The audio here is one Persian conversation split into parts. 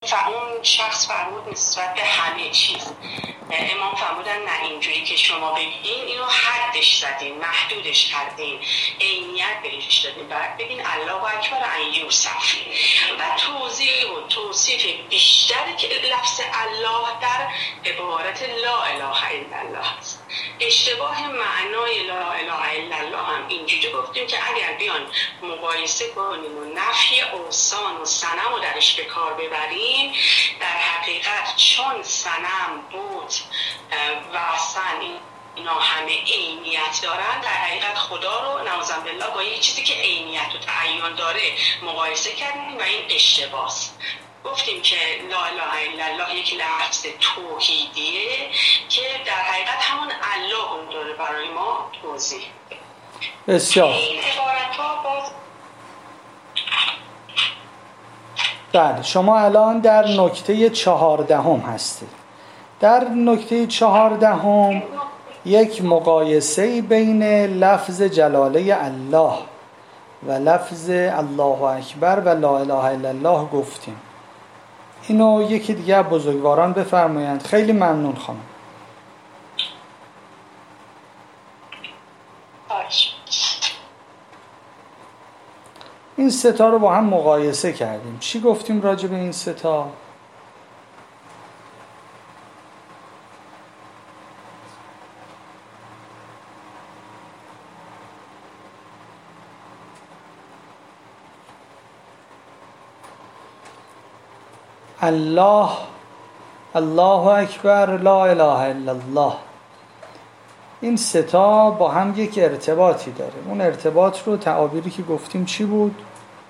اون شخص فرمود نسبت به همه چیز. امام فرمودن نه اینجوری که شما بگین اینو حدش زدین، محدودش کردین، عینیت بهش دادین، بعد بگین الله اکبر ان یوصف و توضیح و توصیف بیشتری که لفظ الله در عبارت لا اله الا الله هست. اشتباه معنای لا اله الا الله هم اینجوری گفتیم که اگر بیان مقایسه کنیم و نفی اوثان و صنم رو درش به کار ببریم، در حقیقت چون صنم بود و اصلا اینا همه عینیت دارن، در حقیقت خدا رو نعوذ بالله با یه چیزی که عینیت و تعین داره مقایسه کردیم و این اشتباهست. گفتیم که لا اله الا الله یک لفظ توحیدیه که در حقیقت همون الله اون داره برای ما توضیح. بسیار این عبارت‌ها باز بله. شما الان در نکته 14 هستید. در نکته 14 یک مقایسه بین لفظ جلاله الله و لفظ الله اکبر و لا اله الا الله گفتیم. اینو یکی دیگه بزرگواران بفرمایند. خیلی ممنون خانم. این ستا رو با هم مقایسه کردیم. چی گفتیم راجع به این ستا؟ الله، الله اکبر، لا اله الا الله. این ستا با هم یک ارتباطی داره. اون ارتباط رو تعابیری که گفتیم چی بود؟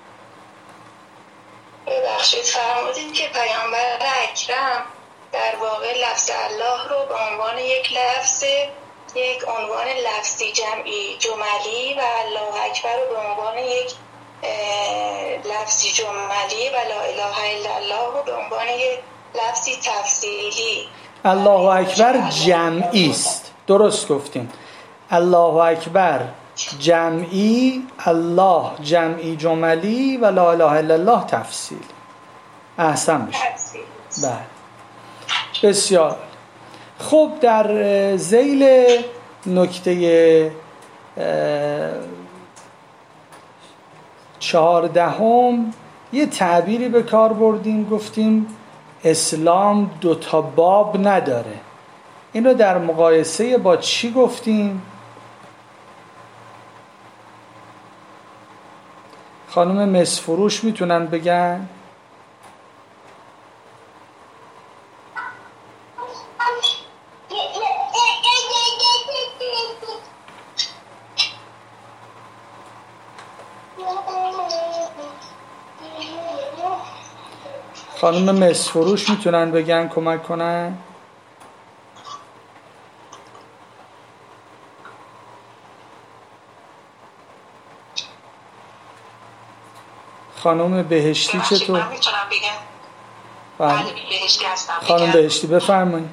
ببخشید فرمودید که پیامبر اکرم در واقع لفظ الله رو به عنوان یک لفظ، یک عنوان لفظی جمعی جملی و الله اکبر رو به عنوان یک لفظی جملی و لا اله الا الله رو به عنوان یک لفظی تفصیلی. الله اکبر جمعی است. درست گفتیم. الله اکبر جمعی، الله جمعی جملی و لا اله الا الله تفصیل. احسن بشه. بله بسیار. خب در ذیل نکته 14 یه تعبیری به کار بردیم، گفتیم اسلام 2 باب نداره. اینو در مقایسه با چی گفتیم؟ خانم مسفروش میتونن بگن؟ خانم مسفروش میتونن بگن، کمک کنن؟ خانم بهشتی چطور؟ من میتونم بگم؟ بله بهشتی هستم. خانم بهشتی بفرمایید.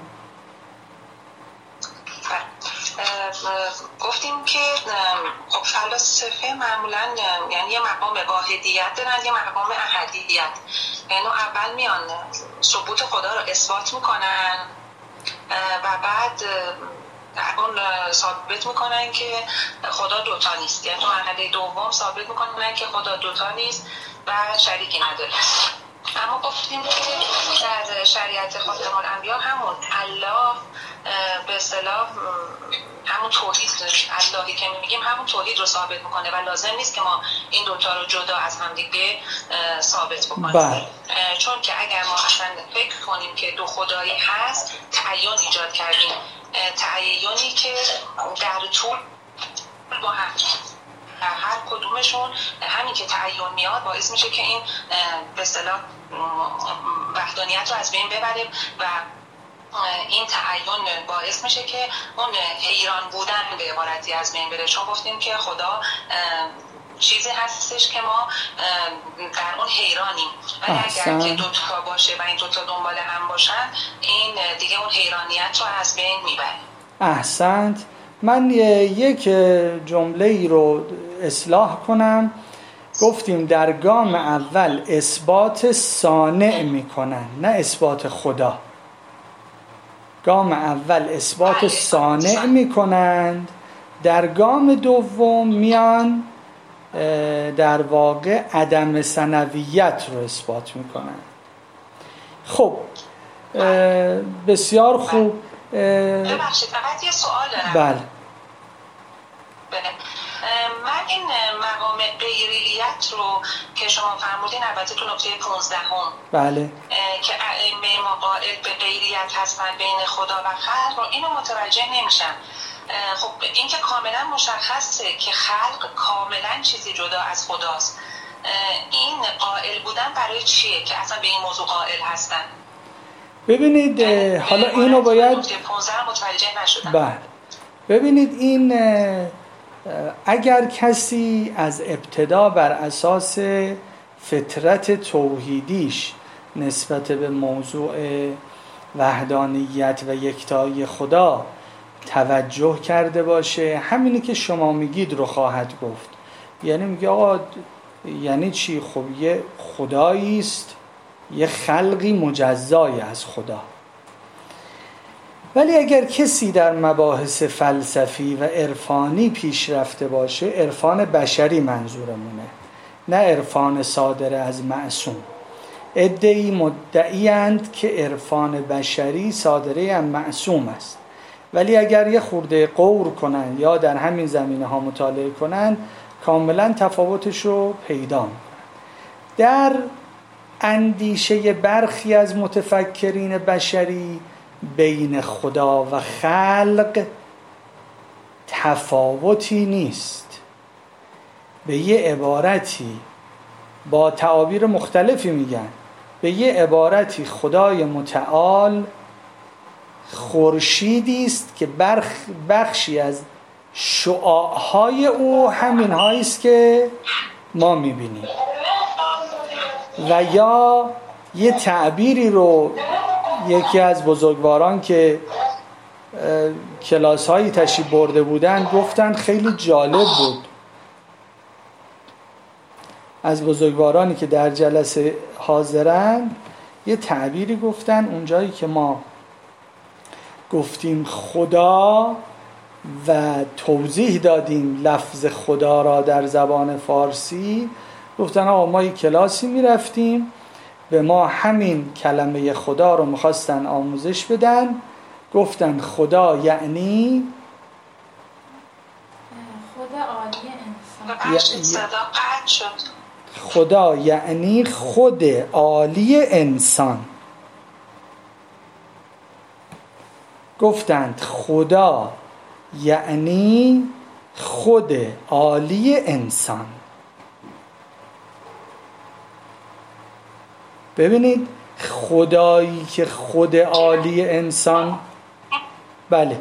گفتیم که خب فلاسفه معمولا یعنی یه مقام واحدیت دارن، یه مقام احدیت. یعنی اول میان ثبوت خدا رو اثبات میکنن و بعد اون ثابت میکنن که خدا دوتا نیست. یعنی تو مرحله دوم ثابت میکنن که خدا دوتا نیست و شریکی نداره. اما گفتیم که در شریعت خاتم الانبیا همون الله به اصطلاح همون توحید اللهی که میگیم همون توحید رو ثابت میکنه و لازم نیست که ما این دوتا رو جدا از هم دیگه ثابت بکنیم. چون که اگر ما اصلا فکر کنیم که دو خدایی هست، تعین ایجاد کردیم، تعینی که در طول با هم هر کدومشون همین که تعین میاد باعث میشه که این به اصطلاح وحدانیت رو از بین ببره و این تعین باعث میشه که اون حیران بودن به عبارتی از بین بره. چون گفتیم که خدا چیزی هستش که ما در اون حیرانیم، ولی اگر که دوتا باشه و این دوتا دنبال هم باشن، این دیگه اون حیرانیت رو از بین میبره. احسنت. من یک جمله ای رو اصلاح کنم. گفتیم در گام اول اثبات صانع میکنن، نه اثبات خدا. گام اول اثبات صانع میکنند، در گام دوم میان در واقع عدم ثانویت رو اثبات میکنند. خب بسیار خوب. ببخشید فقط یه سوال دارم. بله. من این مقام غیریت رو که شما فرمودین، البته تو نکته 15 بله که ائمه قائل به غیریت هستن بین خدا و خلق، رو اینو متوجه نمیشم. خب این که کاملا مشخصه که خلق کاملا چیزی جدا از خداست، این قائل بودن برای چیه که اصلا به این موضوع قائل هستن؟ ببینید حالا اینو باید نکته 15 متوجه نشدم. بله ببینید این اگر کسی از ابتدا بر اساس فطرت توحیدیش نسبت به موضوع وحدانیت و یکتایی خدا توجه کرده باشه، همینی که شما میگید رو خواهد گفت. یعنی میگه آقا یعنی چی؟ خب یه خدایی است، یه خلقی مجزای از خدا. ولی اگر کسی در مباحث فلسفی و عرفانی پیش رفته باشه، عرفان بشری منظورمونه، نه عرفان صادر از معصوم. عده‌ای مدعی‌اند که عرفان بشری صادره از معصوم است، ولی اگر یه خورده غور کنن یا در همین زمینه ها مطالعه کنن، کاملا تفاوتش رو پیدا میکنن. در اندیشه برخی از متفکرین بشری بین خدا و خلق تفاوتی نیست. به یه عبارتی، با تعابیر مختلفی میگن، به یه عبارتی خدای متعال خورشیدی است که بخشی از شعاعهای او همین هایی است که ما میبینیم. و یا یه تعبیری رو یکی از بزرگواران که کلاس هایی تشریف برده بودن گفتن، خیلی جالب بود. از بزرگوارانی که در جلسه حاضرن یه تعبیری گفتن، اونجایی که ما گفتیم خدا و توضیح دادیم لفظ خدا را در زبان فارسی، گفتن آقا ما یه کلاسی میرفتیم، به ما همین کلمه خدا رو میخواستن آموزش بدن. گفتن خدا یعنی خدا عالی انسان. خدا یعنی خود عالی انسان. گفتند خدا یعنی خود عالی انسان. ببینید خدایی که خود عالی انسان، بله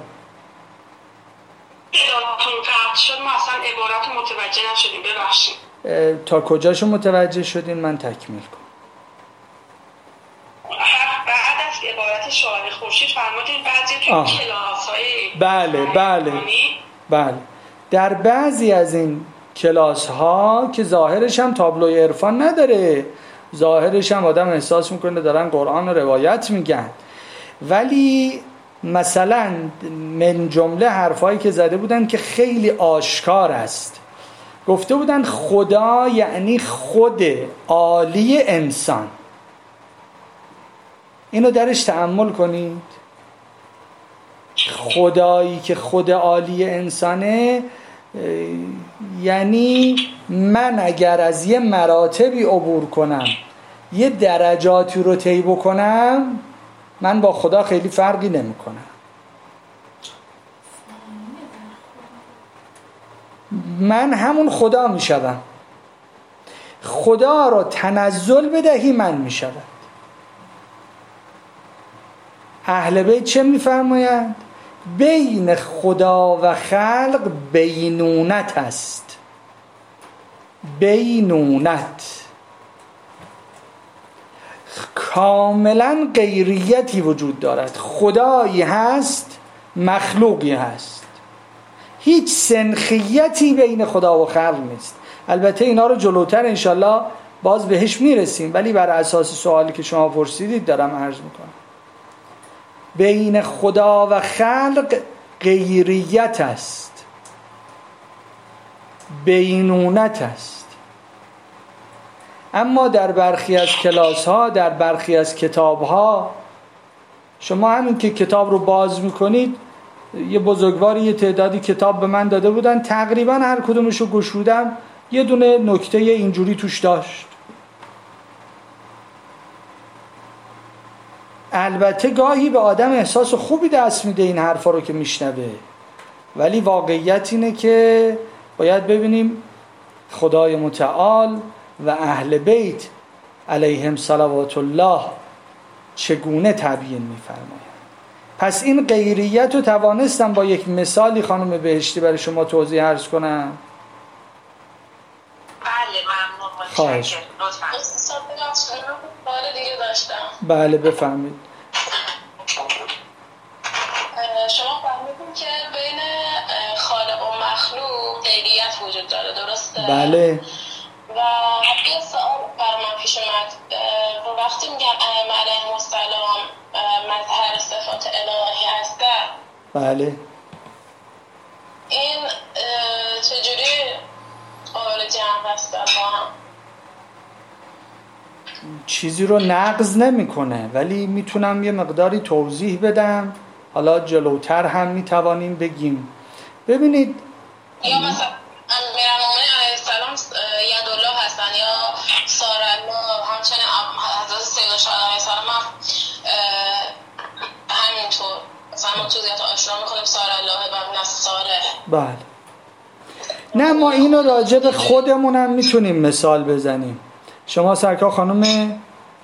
شد ما اصلا عبارت متوجه نشدیم، ببخشید. تا کجاشو متوجه شدین؟ من تکمیل کنم. بعد از عبارت شاعر خورشید فرمودین بعضی تو کلاس‌های بله در بعضی از این کلاس ها که ظاهرش هم تابلوی عرفان نداره، ظاهرش هم آدم احساس میکنه دارن قرآن رو روایت میگن، ولی مثلا من جمله حرفایی که زده بودن که خیلی آشکار است، گفته بودن خدا یعنی خود عالی انسان. اینو درش تأمل کنید. خدایی که خود عالی انسانه، یعنی من اگر از یه مراتبی عبور کنم، یه درجاتی رو طی بکنم، من با خدا خیلی فرقی نمی کنم. من همون خدا می شدم. خدا رو تنزل بدهی من می شدم. اهل بیت چه می فرمایند؟ بین خدا و خلق بینونت است. بینونت، کاملا غیریتی وجود دارد. خدایی هست، مخلوقی هست. هیچ سنخیتی بین خدا و خلق نیست. البته اینا رو جلوتر انشالله باز بهش میرسیم، ولی بر اساس سوالی که شما پرسیدید دارم عرض میکنم. بین خدا و خلق غیریت است، بینونت است. اما در برخی از کلاس ها، در برخی از کتاب ها، شما همین که کتاب رو باز میکنید، یه بزرگواری یه تعدادی کتاب به من داده بودن، تقریبا هر کدومش رو گشودم یه دونه نکته اینجوری توش داشت. البته گاهی به آدم احساس خوبی دست میده این حرفا رو که میشنوه، ولی واقعیت اینه که باید ببینیم خدای متعال و اهل بیت علیهم صلوات الله چگونه تبیین میفرمایند. پس این غیریت رو توانستم با یک مثالی خانم بهشتی برای شما توضیح عرض کنم؟ بله ممنون. خواهش. لطفاً. سوال دیگه داشتم. بله بفرمایید. شما فهمیدین که بین خالق و مخلوق غیریت وجود داره، درسته؟ بله. و یه سوال برای من پیش اومد. وقتی میگن ائمه علیهم السلام مظهر صفات الهی هستن، بله، این چجوری قابل جمع هستن با هم؟ چیزی رو نقض نمیکنه، ولی میتونم یه مقداری توضیح بدم، حالا جلوتر هم میتوانیم بگیم. ببینید یا مثلا امیرالمومنین علیه السلام یدالله هستن یا سارالله، همچنین حضرت سیدنا شاه علیه السلام هم همینطور. مثلا ما تو زیاد آشنا میکنیم سارالله و من از ساره. بله. نه ما اینو راجع به خودمون هم میتونیم مثال بزنیم. شما سرکار خانم؟ من امامزاده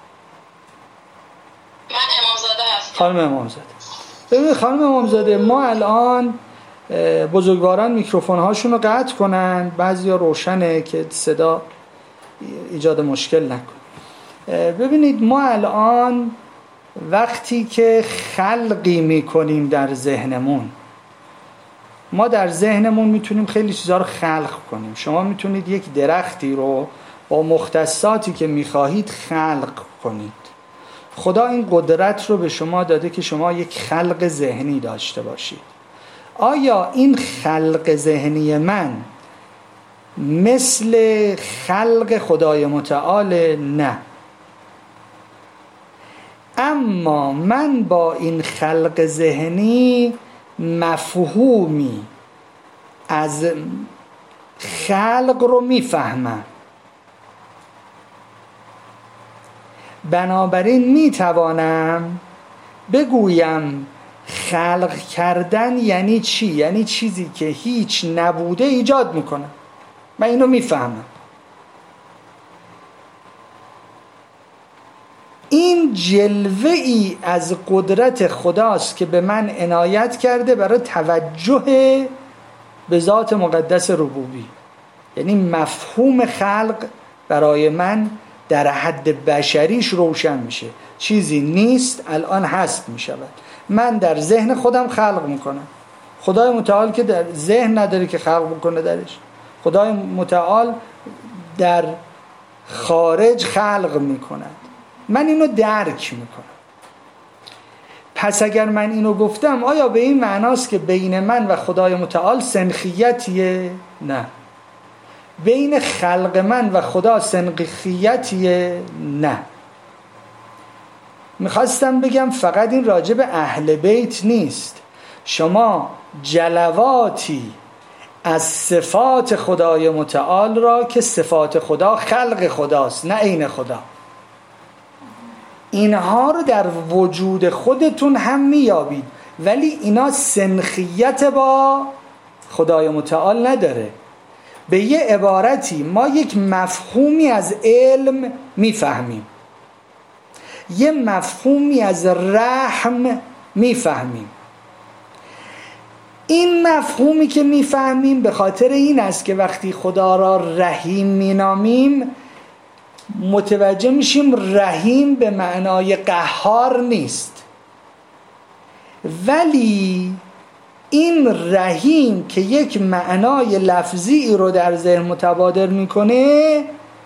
هستم. خانم امامزاده. ببینید خانم امامزاده، ما الان بزرگواران میکروفون هاشون رو قطع کنن، بعضیا روشنه که صدا ایجاد مشکل نکنه. ببینید ما الان وقتی که خلقی میکنیم در ذهنمون، ما در ذهنمون میتونیم خیلی چیزا رو خلق کنیم. شما میتونید یک درختی رو با مختصاتی که میخواهید خلق کنید. خدا این قدرت رو به شما داده که شما یک خلق ذهنی داشته باشید. آیا این خلق ذهنی من مثل خلق خدای متعال؟ نه. اما من با این خلق ذهنی مفهومی از خلق رو میفهمم. بنابراین میتوانم بگویم خلق کردن یعنی چی؟ یعنی چیزی که هیچ نبوده ایجاد میکنه. من اینو میفهمم. این جلوه ای از قدرت خداست که به من عنایت کرده برای توجه به ذات مقدس ربوبی. یعنی مفهوم خلق برای من در حد بشریش روشن میشه. چیزی نیست الان هست میشود. من در ذهن خودم خلق میکنم. خدای متعال که در ذهن نداره که خلق بکنه درش. خدای متعال در خارج خلق میکند. من اینو درک میکنم. پس اگر من اینو گفتم، آیا به این معناست که بین من و خدای متعال سنخیتیه؟ نه. بین خلق من و خدا سنخیتیه؟ نه. میخواستم بگم فقط این راجع به اهل بیت نیست. شما جلواتی از صفات خدای متعال را که صفات خدا خلق خداست نه عین خدا، اینها رو در وجود خودتون هم میابید، ولی اینا سنخیت با خدای متعال نداره. به یه عبارتی ما یک مفهومی از علم میفهمیم، یه مفهومی از رحم میفهمیم. این مفهومی که میفهمیم به خاطر این است که وقتی خدا را رحیم مینامیم متوجه میشیم رحیم به معنای قهار نیست، ولی این رحیم که یک معنای لفظی رو در ذهن متبادر میکنه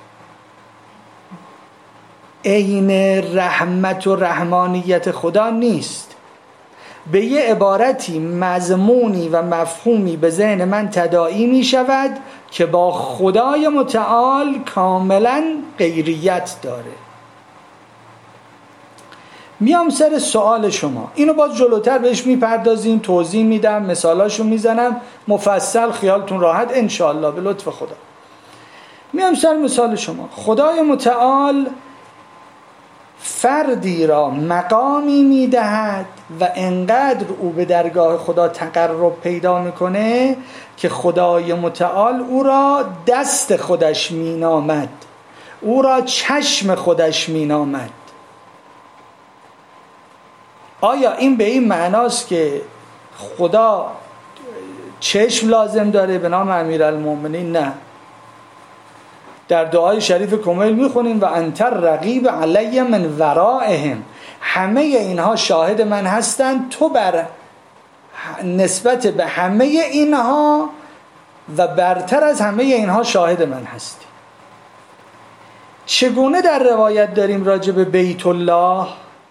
عین رحمت و رحمانیت خدا نیست. به یه عبارتی مضمونی و مفهومی به ذهن من تداعی می شود که با خدای متعال کاملا غیریت داره. میام سر سوال شما، اینو باز جلوتر بهش میپردازیم، توضیح میدم، مثالاشو میزنم مفصل، خیالتون راحت انشاءالله به لطف خدا. میام سر مثال شما. خدای متعال فردی را مقامی میدهد و انقدر او به درگاه خدا تقرب پیدا میکنه که خدای متعال او را دست خودش مینامد، او را چشم خودش مینامد. آیا این به این معناست که خدا چشم لازم داره به نام امیرالمومنین؟ نه. در دعای شریف کمیل میخونیم و انتر رقیب علی من ورائهم، همه اینها شاهد من هستند، تو بر نسبت به همه اینها و برتر از همه اینها شاهد من هستی. چگونه در روایت داریم راجع به بیت الله؟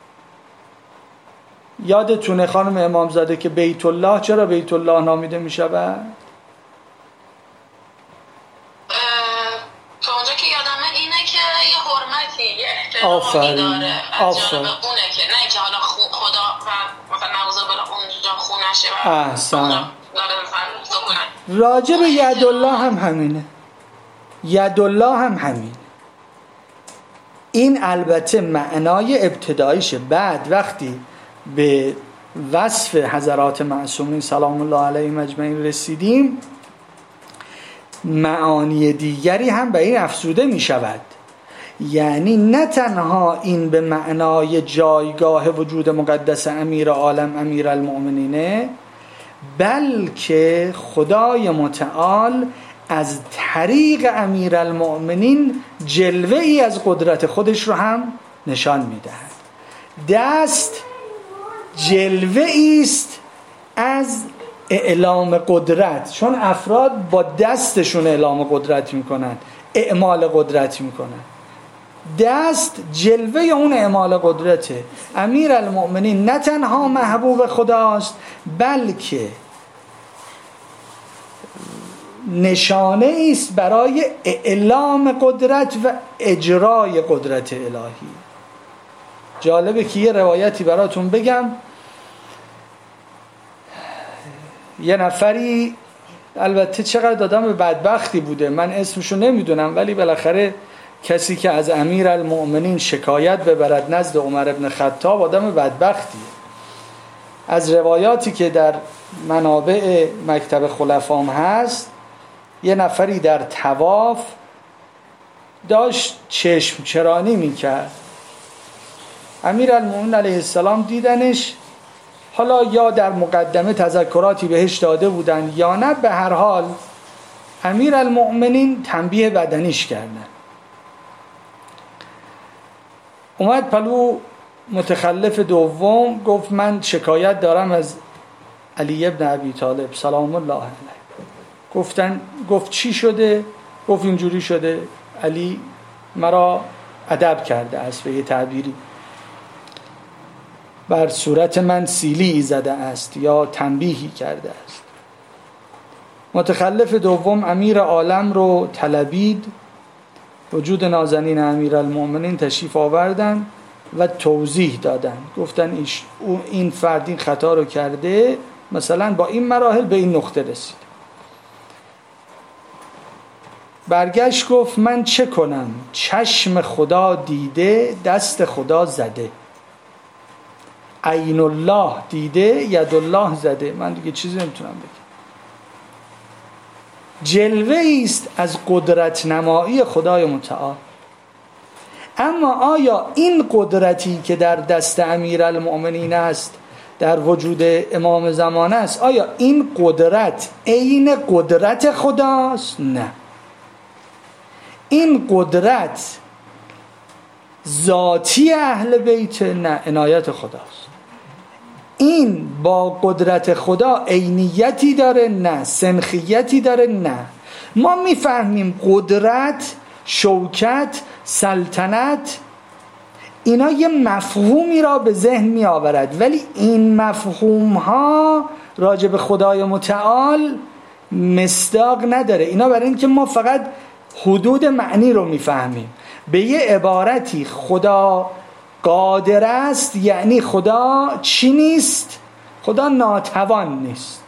یادتونه خانم امامزاده که بیت الله چرا بیت الله نامیده می شود؟ تا اونجا که یادمه اینه که یه حرمتی، یه احترامی داره از جانب اونه، که نه اینکه حالا خدا و مثلا نعوذ بالله اونجا خونشه و احسن. راجع به یدالله هم همینه، یدالله هم همینه. این البته معنای ابتداییشه. بعد وقتی به وصف حضرات معصومین سلام الله علیهم اجمعین رسیدیم، معانی دیگری هم به این افزوده می شود. یعنی نه تنها این به معنای جایگاه وجود مقدس امیر عالم امیر المؤمنینه، بلکه خدای متعال از طریق امیر المؤمنین جلوه ای از قدرت خودش رو هم نشان می دهد. دست جلوه ایست از اعلام قدرت، چون افراد با دستشون اعلام قدرت میکنن، اعمال قدرت میکنن. دست جلوه اون اعمال قدرته. امیر المؤمنین نه تنها محبوب خداست، بلکه نشانه ایست برای اعلام قدرت و اجرای قدرت الهی. جالبه که یه روایتی براتون بگم. یه نفری، البته چقدر آدم بدبختی بوده، من اسمشو نمیدونم، ولی بالاخره کسی که از امیر المؤمنین شکایت ببرد نزد عمر ابن خطاب آدم بدبختیه. از روایاتی که در منابع مکتب خلفام هست، یه نفری در طواف داشت چشم چرانی میکرد. امیر المؤمنین علیه السلام دیدنش، حالا یا در مقدمه تذکراتی بهش داده بودن یا نه، به هر حال امیر المؤمنین تنبیه بدنیش کردن. اومد پلو متخلف دوم، گفت من شکایت دارم از علی ابن ابی طالب سلام الله علیه. گفت چی شده؟ گفت اینجوری شده، علی مرا ادب کرده است، به یه تعبیری بر صورت من سیلی زده است یا تنبیهی کرده است. متخلف دوم امیر عالم رو طلبید، وجود نازنین امیر المؤمنین تشریف آوردن و توضیح دادن، گفتن این فرد این خطا رو کرده، مثلا با این مراحل به این نقطه رسید. برگشت گفت من چه کنم؟ چشم خدا دیده، دست خدا زده، عین الله دیده، ید الله زده، من دیگه چیزی نمیتونم بگم. جلوه است از قدرت نمایی خدای متعال. اما آیا این قدرتی که در دست امیر المؤمنین است، در وجود امام زمانه است، آیا این قدرت عین قدرت خداست؟ نه. این قدرت ذاتی اهل بیت؟ نه، عنایت خداست. این با قدرت خدا عینیتی داره؟ نه. سنخیتی داره؟ نه. ما میفهمیم قدرت، شوکت، سلطنت اینا یه مفهومی را به ذهن می آورد، ولی این مفهوم ها راجع به خدای متعال مصداق نداره. اینا برای این که ما فقط حدود معنی رو میفهمیم. به یه عبارتی خدا قادر است یعنی خدا چی نیست؟ خدا ناتوان نیست.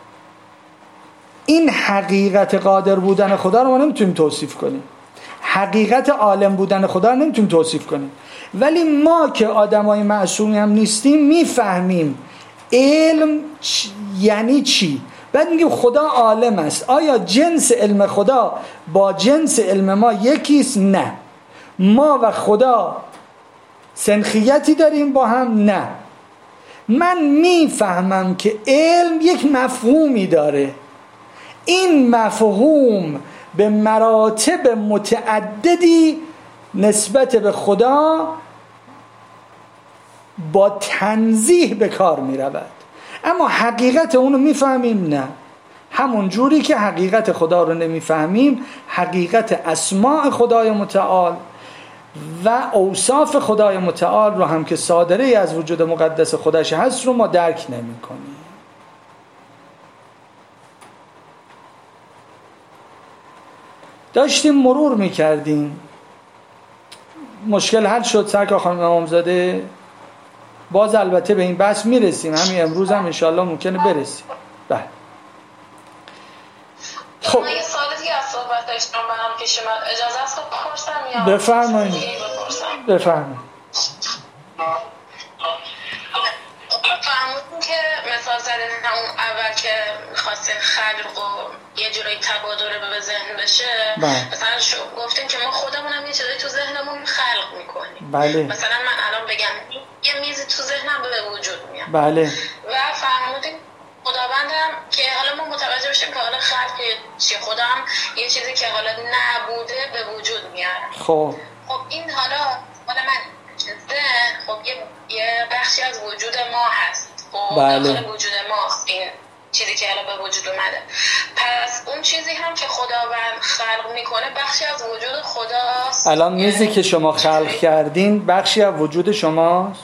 این حقیقت قادر بودن خدا رو ما نمیتونیم توصیف کنیم، حقیقت عالم بودن خدا رو نمیتونیم توصیف کنیم، ولی ما که آدمای معصومی هم نیستیم میفهمیم علم یعنی چی. بعد میگیم خدا عالم است. آیا جنس علم خدا با جنس علم ما یکیست؟ نه. ما و خدا سنخیتی داریم با هم؟ نه. من میفهمم که علم یک مفهومی داره، این مفهوم به مراتب متعددی نسبت به خدا با تنزیه به کار می رود، اما حقیقت اونو میفهمیم؟ نه. همون جوری که حقیقت خدا رو نمیفهمیم، حقیقت اسماء خدای متعال و اوصاف خدای متعال رو هم که صادره از وجود مقدس خودش هست رو ما درک نمی کنیم. داشتیم مرور میکردیم، مشکل حل شد سرکار خانم امامزاده؟ باز البته به این بحث میرسیم، همین امروز هم انشاءالله ممکنه برسیم. بله. خب من یه سوالی که از صحبت داشتم به هم پیش من اجازه است بپرسم یا بفرمایید؟ بفرمایید. فهموندیم که مثال زدین همون اول که میخواستین خلق و یه جورایی تبادر به ذهن بشه. مثلا گفتیم که ما خودمونم یه چیزایی تو ذهنمون خلق میکنیم. بله. مثلا من الان بگم یه میزی تو ذهنم به وجود میاد. بله. و فهموندیم خداوندم که حالا ما متوجه بشیم که حالا خلق چیه، خودم یه چیزی که حالا نبوده به وجود میاره. خب این حالا من ذهن خب یه بخشی از وجود ما هست. خب بله. داخل وجود ماست این چیزی که حالا به وجود اومده. پس اون چیزی هم که خداوند خلق میکنه بخشی از وجود خداست. الان میزی که شما خلق کردین بخشی از وجود شماست؟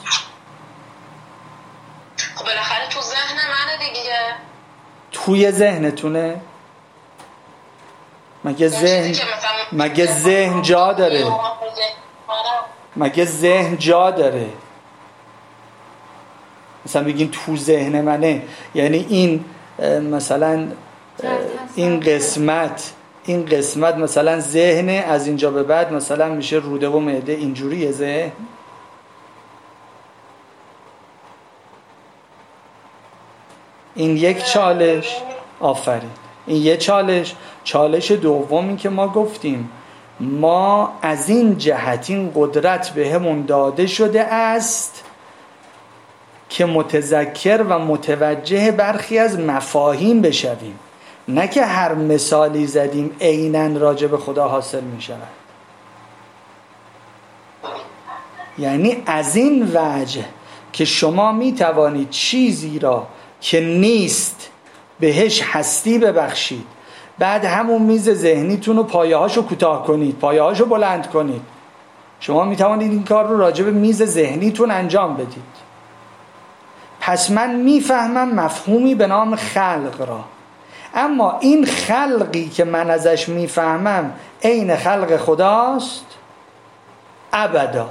خب بالاخره تو ذهن منه دیگه. توی ذهنتونه؟ مگه ذهن جا داره؟ مگه ذهن جا داره؟ مثلا بگین تو ذهن منه، یعنی این مثلا این قسمت مثلا ذهن، از اینجا به بعد مثلا میشه روده و معده، اینجوریه ذهن؟ این یک چالش. آفرین. این یک چالش دومی که ما گفتیم ما از این جهت این قدرت به همون داده شده است که متذکر و متوجه برخی از مفاهیم بشویم، نه که هر مثالی زدیم عیناً راجع به خدا حاصل می شود. یعنی از این وجه که شما می توانید چیزی را که نیست بهش هستی ببخشید، بعد همون میز ذهنیتون رو پایه‌هاشو کوتاه کنید، پایه‌هاشو بلند کنید. شما می توانید این کار رو راجع به میز ذهنیتون انجام بدید. پس من میفهمم مفهومی به نام خلق را، اما این خلقی که من ازش میفهمم عین خلق خداست؟ ابدا.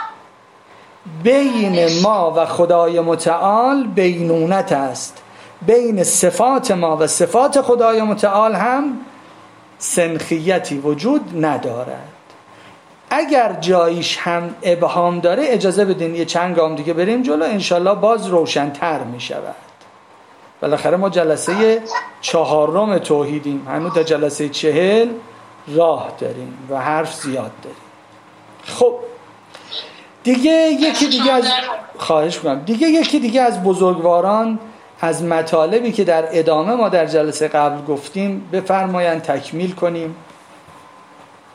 بین ما و خدای متعال بینونت است، بین صفات ما و صفات خدای متعال هم سنخیتی وجود ندارد. اگر جایش هم ابهام داره اجازه بدین یه چند گام دیگه بریم جلو، انشالله باز روشن‌تر می شود. بالاخره ما جلسه 4 توحیدیم، هنوز تا جلسه 40 راه داریم و حرف زیاد داریم. خب دیگه یکی دیگه از خواهش می‌کنم یکی دیگه از بزرگواران از مطالبی که در ادامه ما در جلسه قبل گفتیم بفرمایند تکمیل کنیم.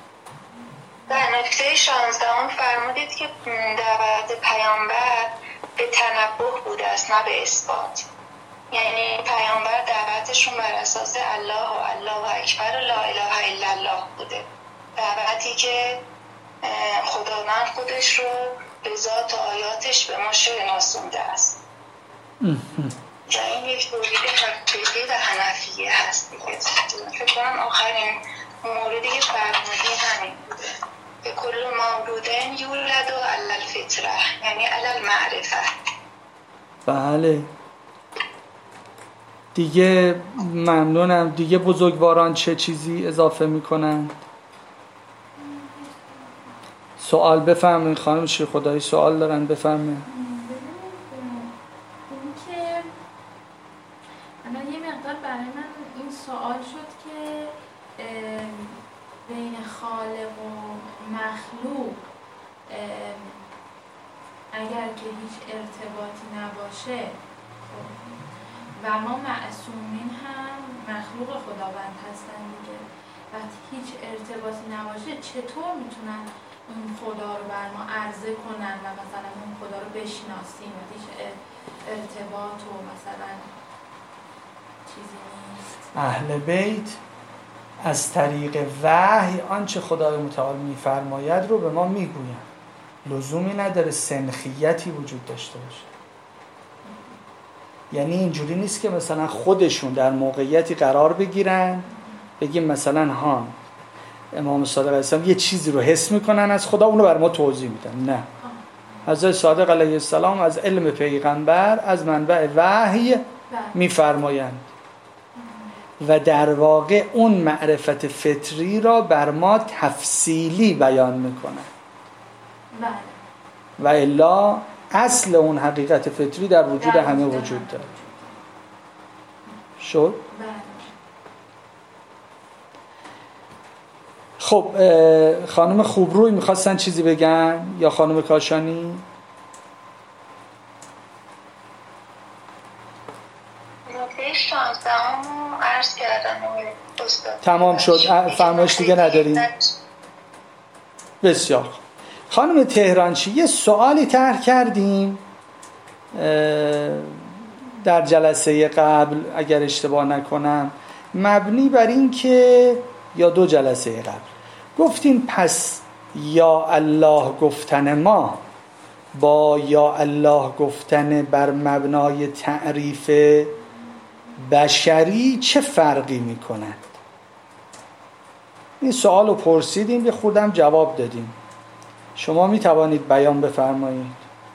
در نکته 16 فرمودید که دعوت پیامبر به تنبه بوده است نه به اثبات. یعنی پیامبر دعوتشون بر اساس الله و الله اکبر و لا اله الا الله بوده، دعوتی که خداوند خودش رو به ذات و آیاتش به ما شناسونده است. و این یک تولید حقیقی و حنفیه هست دیگه. فکر کنم آخرین موردی که فرمودی همین بوده که کل مولودن یولد و علی الفطره، یعنی علی المعرفه. بله دیگه ممنونم. دیگه بزرگواران چه چیزی اضافه میکنن؟ سوال بفرمایید خانم شیخ خدایی، سوال دارن بفرمایید. این که الان یه مقدار برای من این سوال شد که بین خالق و مخلوق اگر که هیچ ارتباطی نباشه و ما معصومین هم مخلوق خداوند هستن دیگه، وقتی هیچ ارتباطی نباشه چطور میتونن اون خدا رو بر ما عرضه کنن و مثلا اون خدا رو بشناسیم و هیچ ارتباط و مثلا چیزی نیست؟ اهل بیت از طریق وحی آنچه خدای متعال میفرماید رو به ما میگوین، لزومی نداره سنخیتی وجود داشته باشه. یعنی اینجوری نیست که مثلا خودشون در موقعیتی قرار بگیرن بگیم مثلا ها امام صادق علیه السلام یه چیزی رو حس میکنن از خدا، اونو بر ما توضیح میدن. نه، حضرت صادق علیه السلام از علم پیغمبر از منبع وحی میفرمایند و در واقع اون معرفت فطری را بر ما تفصیلی بیان میکنن و الا اصل اون حقیقت فطری در وجود همه وجود داره. شد؟ خب خانم خوبروی میخواستن چیزی بگن یا خانم کاشانی؟ نکته 16 عرض کردم استاد. تمام شد، فرمایش دیگه نداریم؟ بسیار. خانم تهرانچی یه سوالی طرح کردیم در جلسه قبل اگر اشتباه نکنم، مبنی بر این که یا 2 جلسه قبل گفتیم پس یا الله گفتن ما با یا الله گفتن بر مبنای تعریف بشری چه فرقی میکنند؟ این سوال رو پرسیدیم، یه خوردم جواب دادیم. شما می توانید بیان بفرمایید.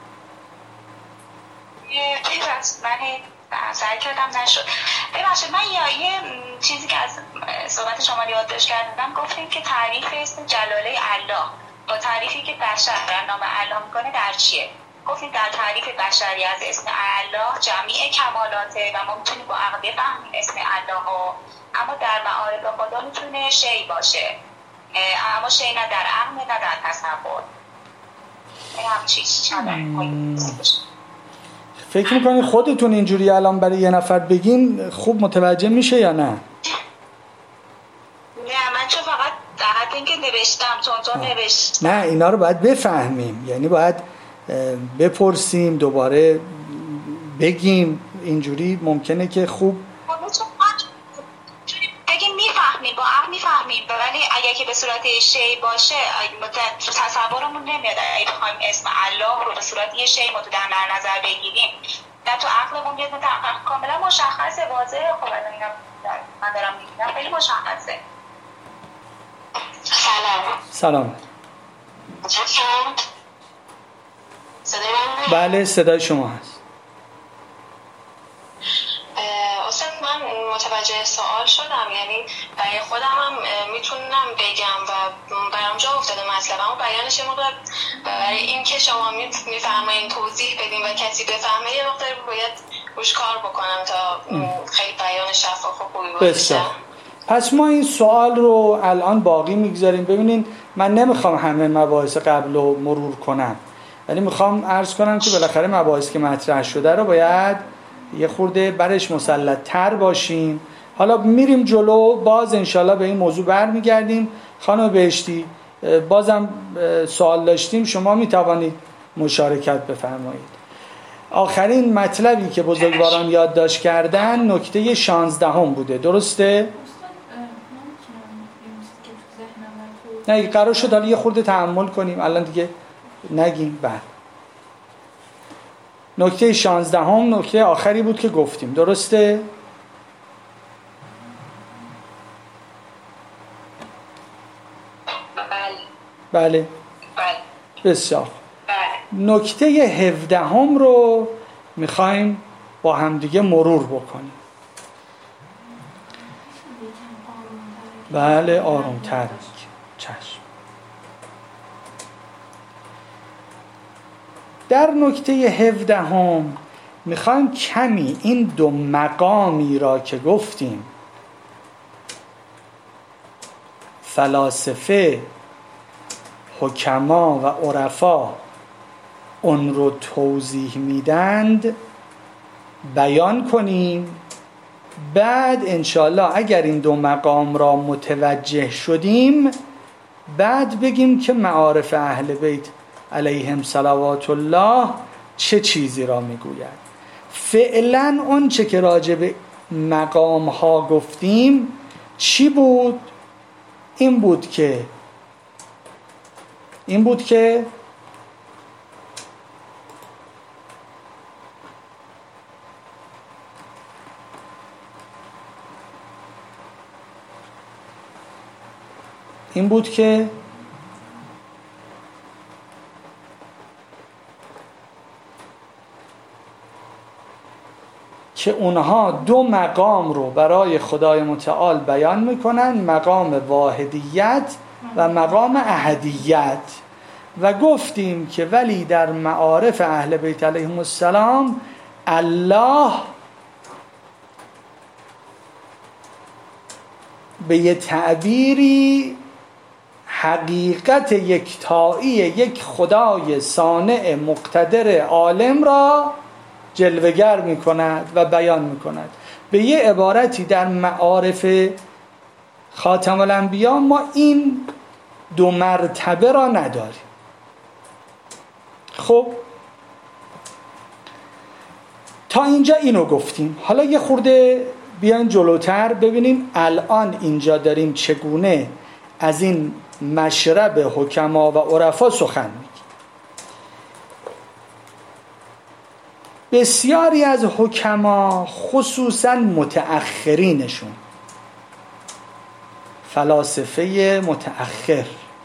من سعی کردم نشد. ببخشید من یه چیزی که از صحبت شما یادداشت کردم، گفتیم که تعریف اسم جلاله الله با تعریفی که بشر در نام الله میکنه در چیه؟ گفتیم در تعریف بشری از اسم الله جمیع کمالاته و ما میتونیم با عقل بفهمیم اسم الله اما در معارف خدا میتونه شی باشه، اما شی نه در عقل نه در تصور. فکر میکنید خودتون اینجوری الان برای یه نفر بگین خوب متوجه میشه یا نه؟ نه من چون فقط در حد اینکه نوشتم چون نوشتم. نه اینا رو باید بفهمیم، یعنی باید بپرسیم دوباره بگیم. اینجوری ممکنه که خوب بگیم میفهمیم، با عقل میفهمیم، ولی اگه که به صورت شی باشه تو تصورمون نمیاد. اگه بخوایم اسم الله رو به صورت یه شی در نظر بگیریم نه تو عقلمون میاد کاملا مشخصه، واضحه. خب الان اینا من دارم میگم خیلی مشخصه. سلام. بله صدای شما هست. استاد من متوجه سوال شدم، یعنی برای خودم هم میتونم بگم و برام جا افتاده مطلب، اما بیانش یه مقدار برای این که شما میفرمایین توضیح بدیم و کسی بفهمه یه مقدار باید روش کار بکنم تا خیلی بیان شفاف و خوبی باشه. پس ما این سوال رو الان باقی میگذاریم. ببینین من نمیخوام همه مباحث قبل رو مرور کنم، ولی میخوام عرض کنم که بالاخره مباحث که مطرح شده رو باید یه خورده برش مسلط تر باشیم. حالا میریم جلو، باز انشالله به این موضوع برمیگردیم. خانم بهشتی بازم سوال داشتیم، شما میتوانید مشارکت بفرمایید. آخرین مطلبی که بزرگواران یادداشت کردن نکته 16 بوده، درسته؟ نه قرار شد حالا یه خورده تأمل کنیم الان دیگه نگیم. بعد نکته 16 نکته آخری بود که گفتیم، درسته؟ بله بسیار. نکته 17 رو میخوایم با همدیگه مرور بکنیم. بله آرومتر. چشم. در نکته 17 میخوایم کمی این دو مقامی را که گفتیم فلاسفه، حکما و عرفا اون رو توضیح میدند بیان کنیم. بعد انشالله اگر این دو مقام را متوجه شدیم بعد بگیم که معارف اهل بیت علیهم صلوات الله چه چیزی را میگوید. فعلا اون چه که راجع به مقام ها گفتیم چی بود؟ این بود که اونها دو مقام رو برای خدای متعال بیان میکنن، مقام واحدیت و مقام احدیت. و گفتیم که ولی در معارف اهل بیت علیهم السلام الله به یه تعبیری حقیقت یکتایی یک خدای صانع مقتدر عالم را جلوگر می کند و بیان می کند. به یه عبارتی در معارف خاتم الانبیا ما این دو مرتبه را نداریم. خب تا اینجا اینو گفتیم. حالا یه خورده بیاین جلوتر ببینیم الان اینجا داریم چگونه از این مشرب حکما و عرفا سخن میگیم. بسیاری از حکما خصوصا متأخرینشون، فلاسفه متأخر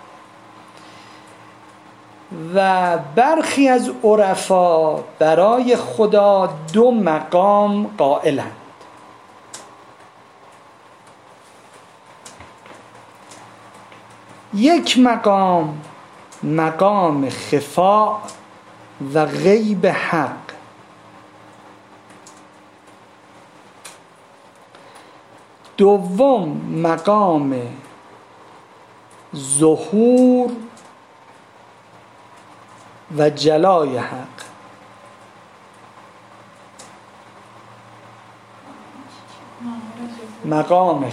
و برخی از عرفا برای خدا دو مقام قائلند. یک مقام، مقام خفا و غیب حق. دوم مقام ظهور و جلای حق. مقام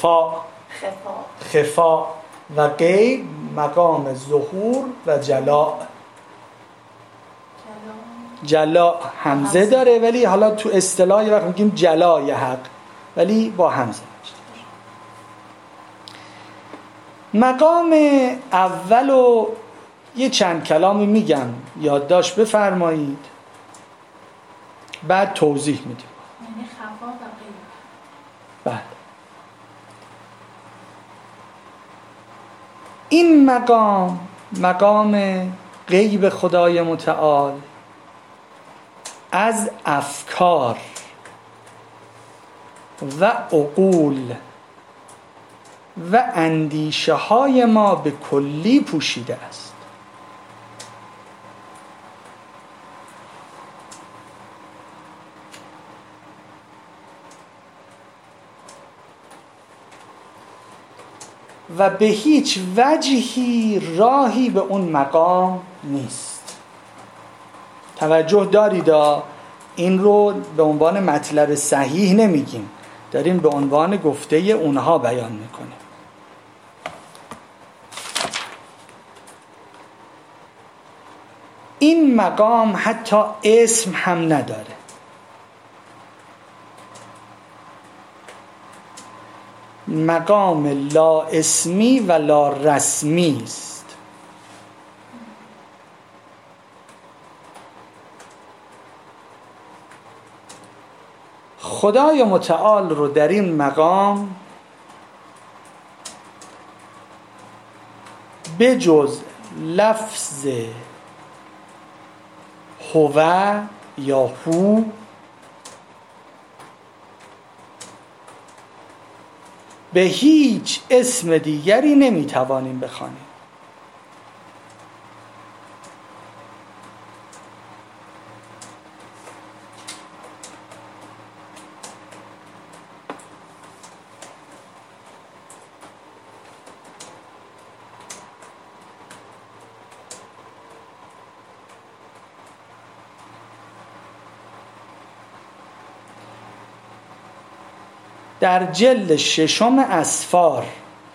خفا و غیب، مقام ظهور و جلا همزه داره ولی حالا تو اصطلاح وقت میگیم جلای حق ولی با همزه. مقام اولو یه چند کلامی میگم یادداشت بفرمایید بعد توضیح میدیم. یعنی خفا و غیب. بله. این مقام غیب خدای متعال از افکار و عقول و اندیشه های ما به کلی پوشیده است. و به هیچ وجهی راهی به اون مقام نیست. توجه دارید، این رو به عنوان مطلب صحیح نمیگیم، داریم به عنوان گفته اونها بیان میکنیم. این مقام حتی اسم هم نداره. مقام لا اسمی و لا رسمی است. خدای متعال رو در این مقام بجز لفظ هو یا هو به هیچ اسم دیگری نمیتوانیم بخوانیم. در جلد 6 اسفار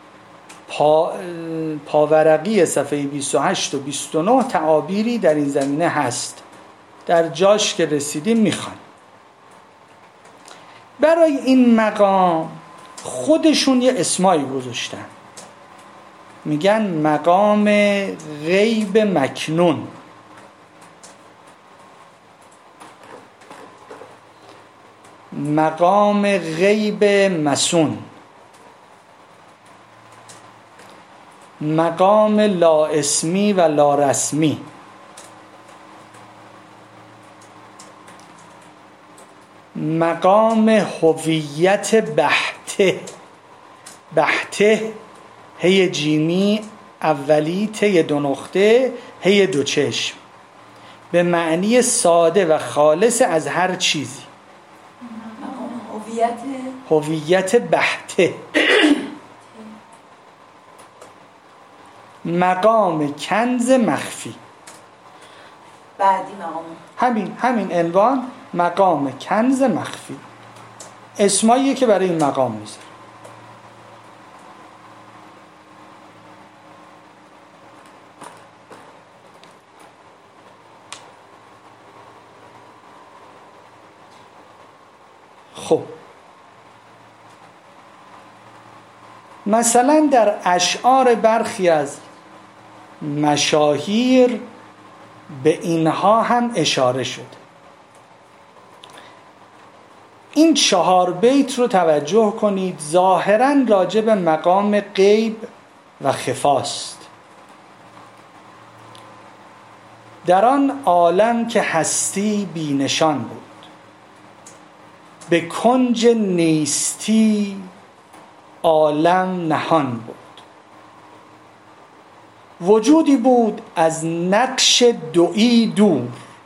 پاورقی صفحه 28 و 29 تعابیری در این زمینه هست. در جاش که رسیدیم میخوان. برای این مقام خودشون یه اسمایی گذاشتن، میگن مقام غیب مکنون، مقام غیب مسون، مقام لا اسمی و لا رسمی، مقام هویت بحته. بحته هی جیمی اولی ته 2 نقطه هی 2 چشم، به معنی ساده و خالص از هر چیزی. هویت بحته. مقام کنز مخفی. بعدی مقام همین عنوان مقام کنز مخفی اسماییه که برای این مقام میذاره. خب مثلا در اشعار برخی از مشاهیر به اینها هم اشاره شد. این 4 بیت رو توجه کنید، ظاهراً راجع به مقام غیب و خفاست. در آن عالم که هستی بی نشان بود، به کنج نیستی عالم نهان بود. وجودی بود از نقش دویی دور،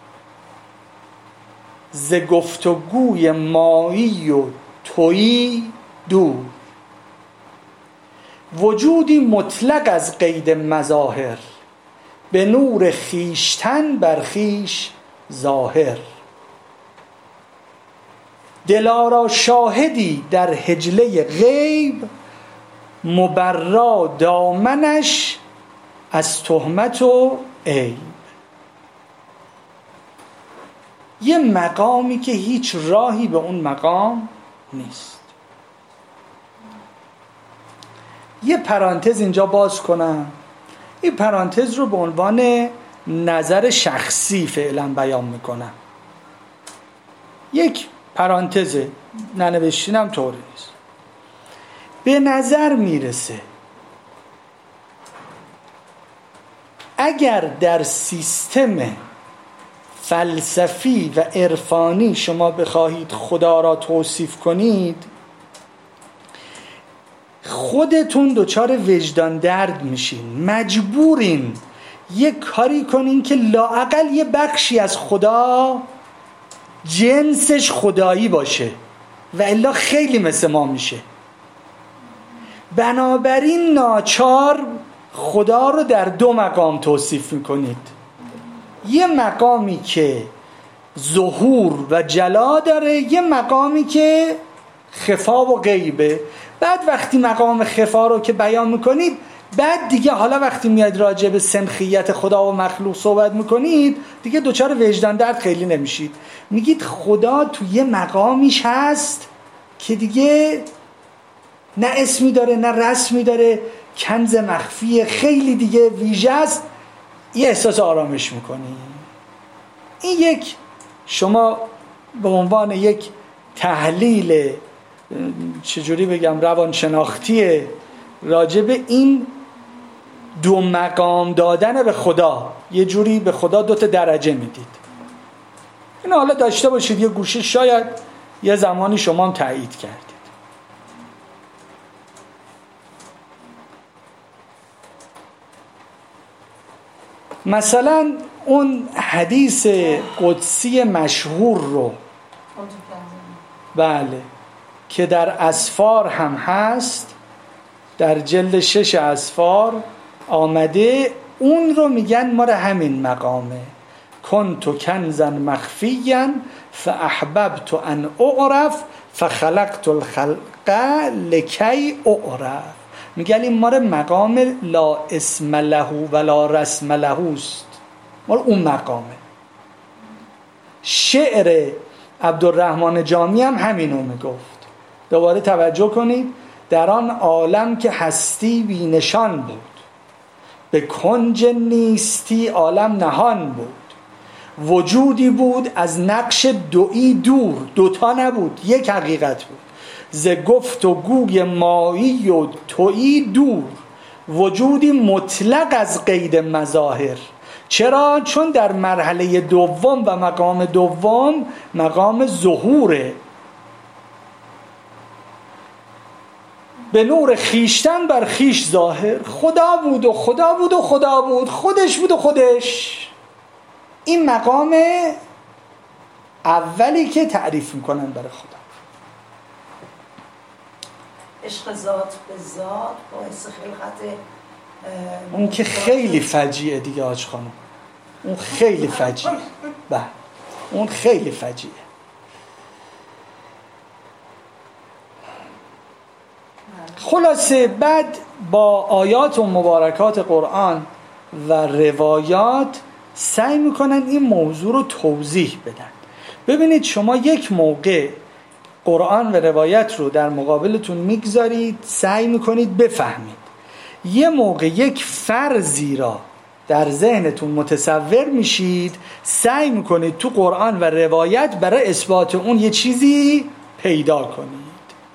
ز گفتگوی مایی و تویی دور. وجودی مطلق از قید مظاهر، به نور خیشتن بر خویش ظاهر. دلارا شاهدی در حجله غیب، مبرا دامنش از تهمت و عیب. یه مقامی که هیچ راهی به اون مقام نیست. یه پرانتز اینجا باز کنم. این پرانتز رو به عنوان نظر شخصی فعلا بیان میکنم. یک پرانتزه، ننوشتینم طوری نیست. به نظر میرسه اگر در سیستم فلسفی و عرفانی شما بخواهید خدا را توصیف کنید، خودتون دچار وجدان درد میشین، مجبورین یک کاری کنین که لااقل یه بخشی از خدا جنسش خدایی باشه و الا خیلی مثل ما میشه. بنابراین ناچار خدا رو در 2 مقام توصیف میکنید. یه مقامی که ظهور و جلا داره، یه مقامی که خفا و غیبه. بعد وقتی مقام خفا رو که بیان میکنید، بعد دیگه حالا وقتی میاد راجع به سنخیت خدا و مخلوق صحبت میکنید دیگه دوچار وجدان درد خیلی نمیشید. میگید خدا تو یه مقامیش هست که دیگه نه اسمی داره نه رسمی داره، کنز مخفی خیلی دیگه ویژه است، یه احساس آرامش میکنی. این یک شما به عنوان یک تحلیل چجوری بگم روانشناختی راجع به این دو مقام دادن به خدا، یه جوری به خدا 2 درجه میدید. این حالا داشته باشید یه گوشه، شاید یه زمانی شما هم تایید کردید. مثلا اون حدیث قدسی مشهور رو بله که در اسفار هم هست، در جلد 6 اسفار آمده، اون رو میگن ما همین مقامه. کنت کنزا مخفیا فاحببت ان اعرف فخلقت الخلق لکی اعرف. میگن این مال مقام لا اسم له ولا رسم له است، مال اون مقامه. شعر عبدالرحمن جامی هم همینو میگفت. دوباره توجه کنید، در آن عالم که هستی بی نشان بود، به کنج نیستی عالم نهان بود، وجودی بود از نقش دویی دور، 2 نبود، یک حقیقت بود، ز گفت و گوی مایی و تویی دور، وجودی مطلق از قید مظاهر. چرا؟ چون در مرحله دوم و مقام دوم مقام ظهوره، به نور خیشتن بر خیش ظاهر. خدا بود و خدا بود و خدا بود، خودش بود و خودش. این مقام اولی که تعریف میکنن برای خدا. عشق ذات به ذات باعث خلقت اون که خیلی فجیعه دیگه حاج خانم، اون خیلی فجیعه. بله اون خیلی فجیعه. خلاصه بعد با آیات و مبارکات قرآن و روایات سعی میکنن این موضوع رو توضیح بدن. ببینید شما یک موقع قرآن و روایت رو در مقابلتون میگذارید، سعی میکنید بفهمید. یه موقع یک فرضی را در ذهنتون متصور میشید، سعی میکنید تو قرآن و روایت برای اثبات اون یه چیزی پیدا کنید.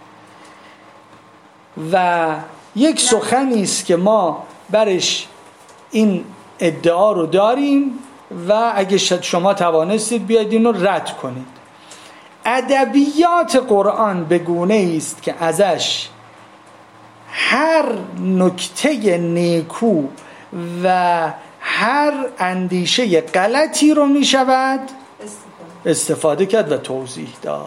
و یک سخنی است که ما برش این ادعا رو داریم و اگه شما توانستید بیاید این رو رد کنید. ادبیات قرآن به گونه است که ازش هر نکته نیکو و هر اندیشه غلطی رو می شود استفاده کرد و توضیح داد.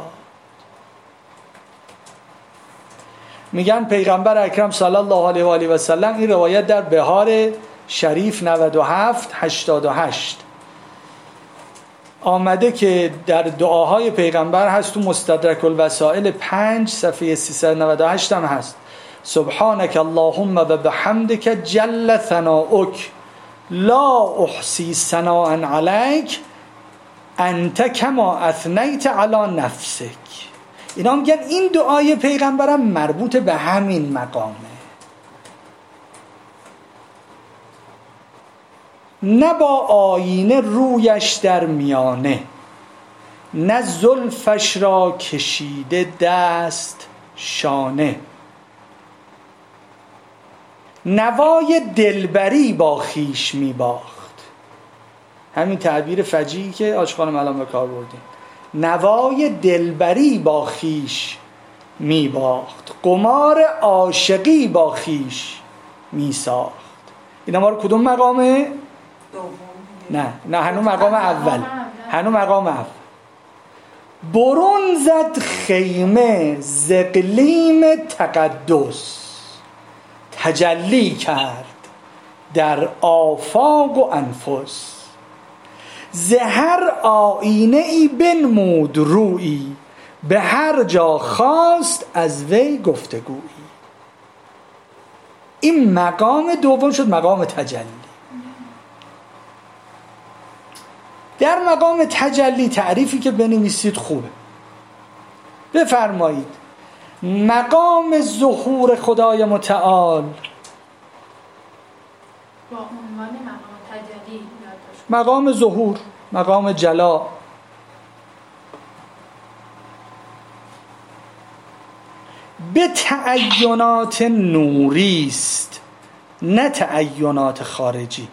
میگن پیغمبر اکرم صلی الله علیه و آله و سلم، این روایت در بهار شریف 97-88 آمده که در دعاهای پیغمبر هست، تو مستدرک الوسائل 5 صفحه 398 هم هست. سبحانك اللهم و بحمدك جل ثناؤک لا احصی ثناء علیک انت کما اثنیت علی نفسک. اینا میگن این دعای پیغمبرم مربوط به همین مقامه. نه با آینه رویش در میانه، نه زلفش را کشیده دست شانه، نوای دلبری با خیش میباخت. همین تعبیر فجیعی که آج خانم الان به کار بردیم، نوای دلبری با خیش میباخت، قمار عاشقی با خیش میساخت. اینا ما رو کدوم مقامه؟ نه هنوز مقام اول، هنوز مقام اول. برون زد خیمه ز اقلیم تقدس، تجلی کرد در آفاق و انفس، ز هر آینه ای بنمود رویی، به هر جا خواست از وی گفتگویی. این مقام دوم شد مقام تجلی. در مقام تجلی تعریفی که بنویسید خوبه. بفرمایید مقام ظهور خدای متعال با عنوان مقام تجلی مقام ظهور، مقام جلا، به تعینات نوری است نه تعینات خارجی.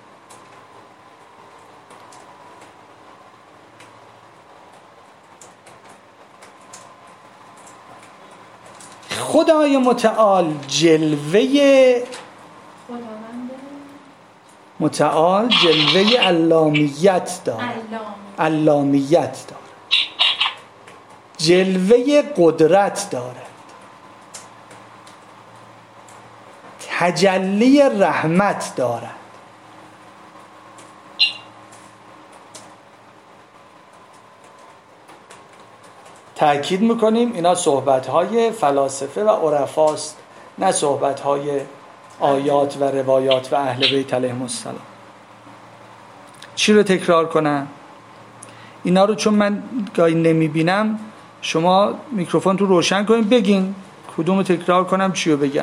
خدای متعال جلوه متعال جلوه علامیت داره، علامیت داره، جلوه قدرت داره، تجلی رحمت دارد. تأکید میکنیم اینا صحبت‌های فلاسفه و عرفاست، نه صحبت‌های آیات و روایات و اهل بیت علیهم السلام. چی رو تکرار کنم؟ اینا رو چون من گاهی نمیبینم شما میکروفون تو روشن کنید بگین کدوم رو تکرار کنم چی رو بگم.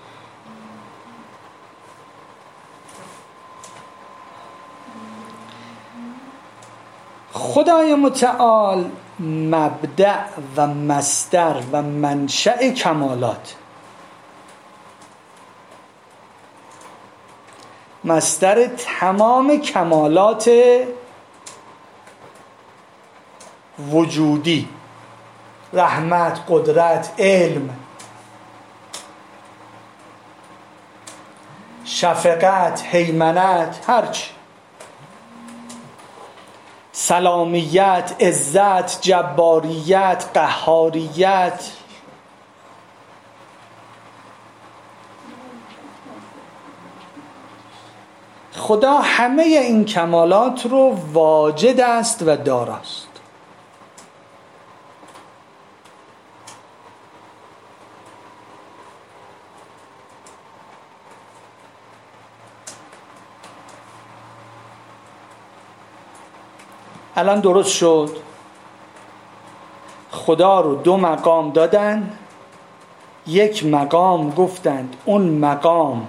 خدای متعال مبدأ و مصدر و منشأ کمالات، مصدر تمام کمالات وجودی، رحمت، قدرت، علم، شفقت، هیمنت، هرچی، سلامیت، عزت، جباریت، قهاریت، خدا همه این کمالات رو واجد است و داراست. الان درست شد. خدا رو دو مقام دادن، یک مقام گفتند اون مقام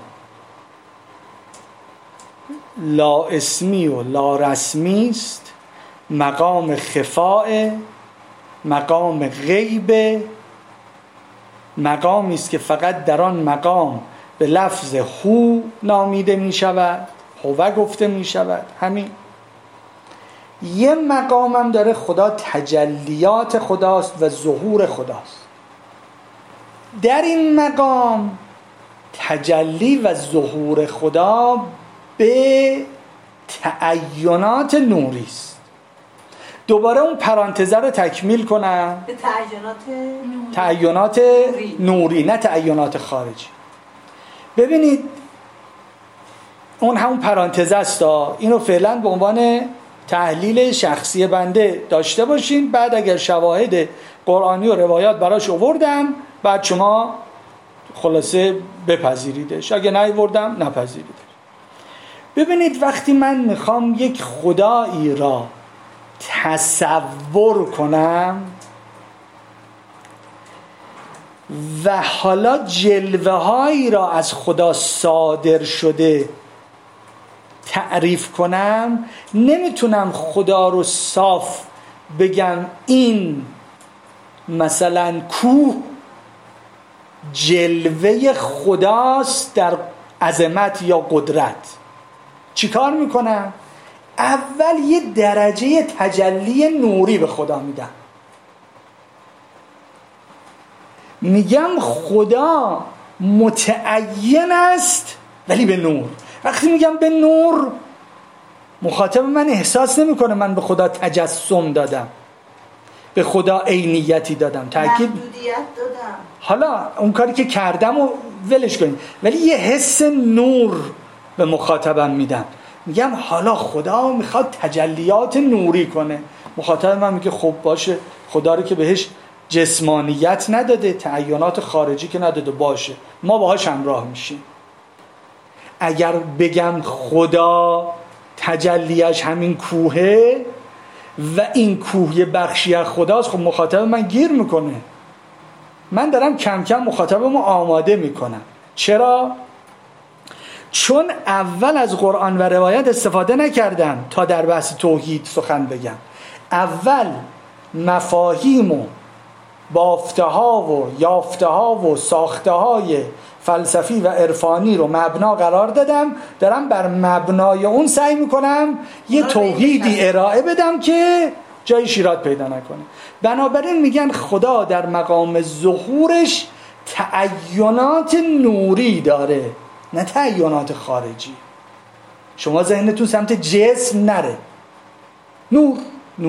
لا اسمی و لا رسمی است، مقام خفاء، مقام غیب، مقامی است که فقط در آن مقام به لفظ هو نامیده می شود، هو گفته می شود. همین یه مقامم داره خدا تجلیات خداست و ظهور خداست. در این مقام تجلی و ظهور خدا به تعینات نوری است. دوباره اون پرانتزه رو تکمیل کنم. به تعینات نوری نه تعینات خارجی. ببینید اون همون پرانتزه است. اینو فعلا به عنوان تحلیل شخصی بنده داشته باشین. بعد اگر شواهد قرآنی و روایات براش آوردم بعد شما خلاصه بپذیریدش، اگه نیاوردم نپذیرید. ببینید وقتی من میخوام یک خدایی را تصور کنم و حالا جلوه هایی را از خدا صادر شده تعریف کنم، نمیتونم خدا رو صاف بگم این مثلا کوه جلوه خداست در عظمت یا قدرت. چی کار میکنم؟ اول یه درجه تجلی نوری به خدا میدم. میگم خدا متعین است ولی به نور. وقتی میگم به نور، مخاطب من احساس نمیکنه من به خدا تجسم دادم، به خدا عینیتی دادم، تأکید محدودیت دادم. حالا اون کاری که کردم و ولش کنید، ولی یه حس نور به مخاطبم میدم. میگم حالا خدا میخواد تجلیات نوری کنه. مخاطب من میگه خب باشه، خدا رو که بهش جسمانیت نداده، تعینات خارجی که نداده، باشه ما باهاش همراه میشیم. اگر بگم خدا تجلیش همین کوهه و این کوه یه بخشی از خداست، خب مخاطب من گیر میکنه. من دارم کم کم مخاطبمو آماده میکنم. چرا؟ چون اول از قرآن و روایت استفاده نکردم تا در بحث توحید سخن بگم. اول مفاهیم و بافته ها و یافته ها و ساخته های فلسفی و عرفانی رو مبنا قرار دادم، دارم بر مبنای اون سعی میکنم یه توحیدی ارائه بدم که جای شیرات پیدا نکنه. بنابراین میگن خدا در مقام ظهورش تعینات نوری داره، نه تعینات خارجی. شما ذهنتون سمت جسم نره. نور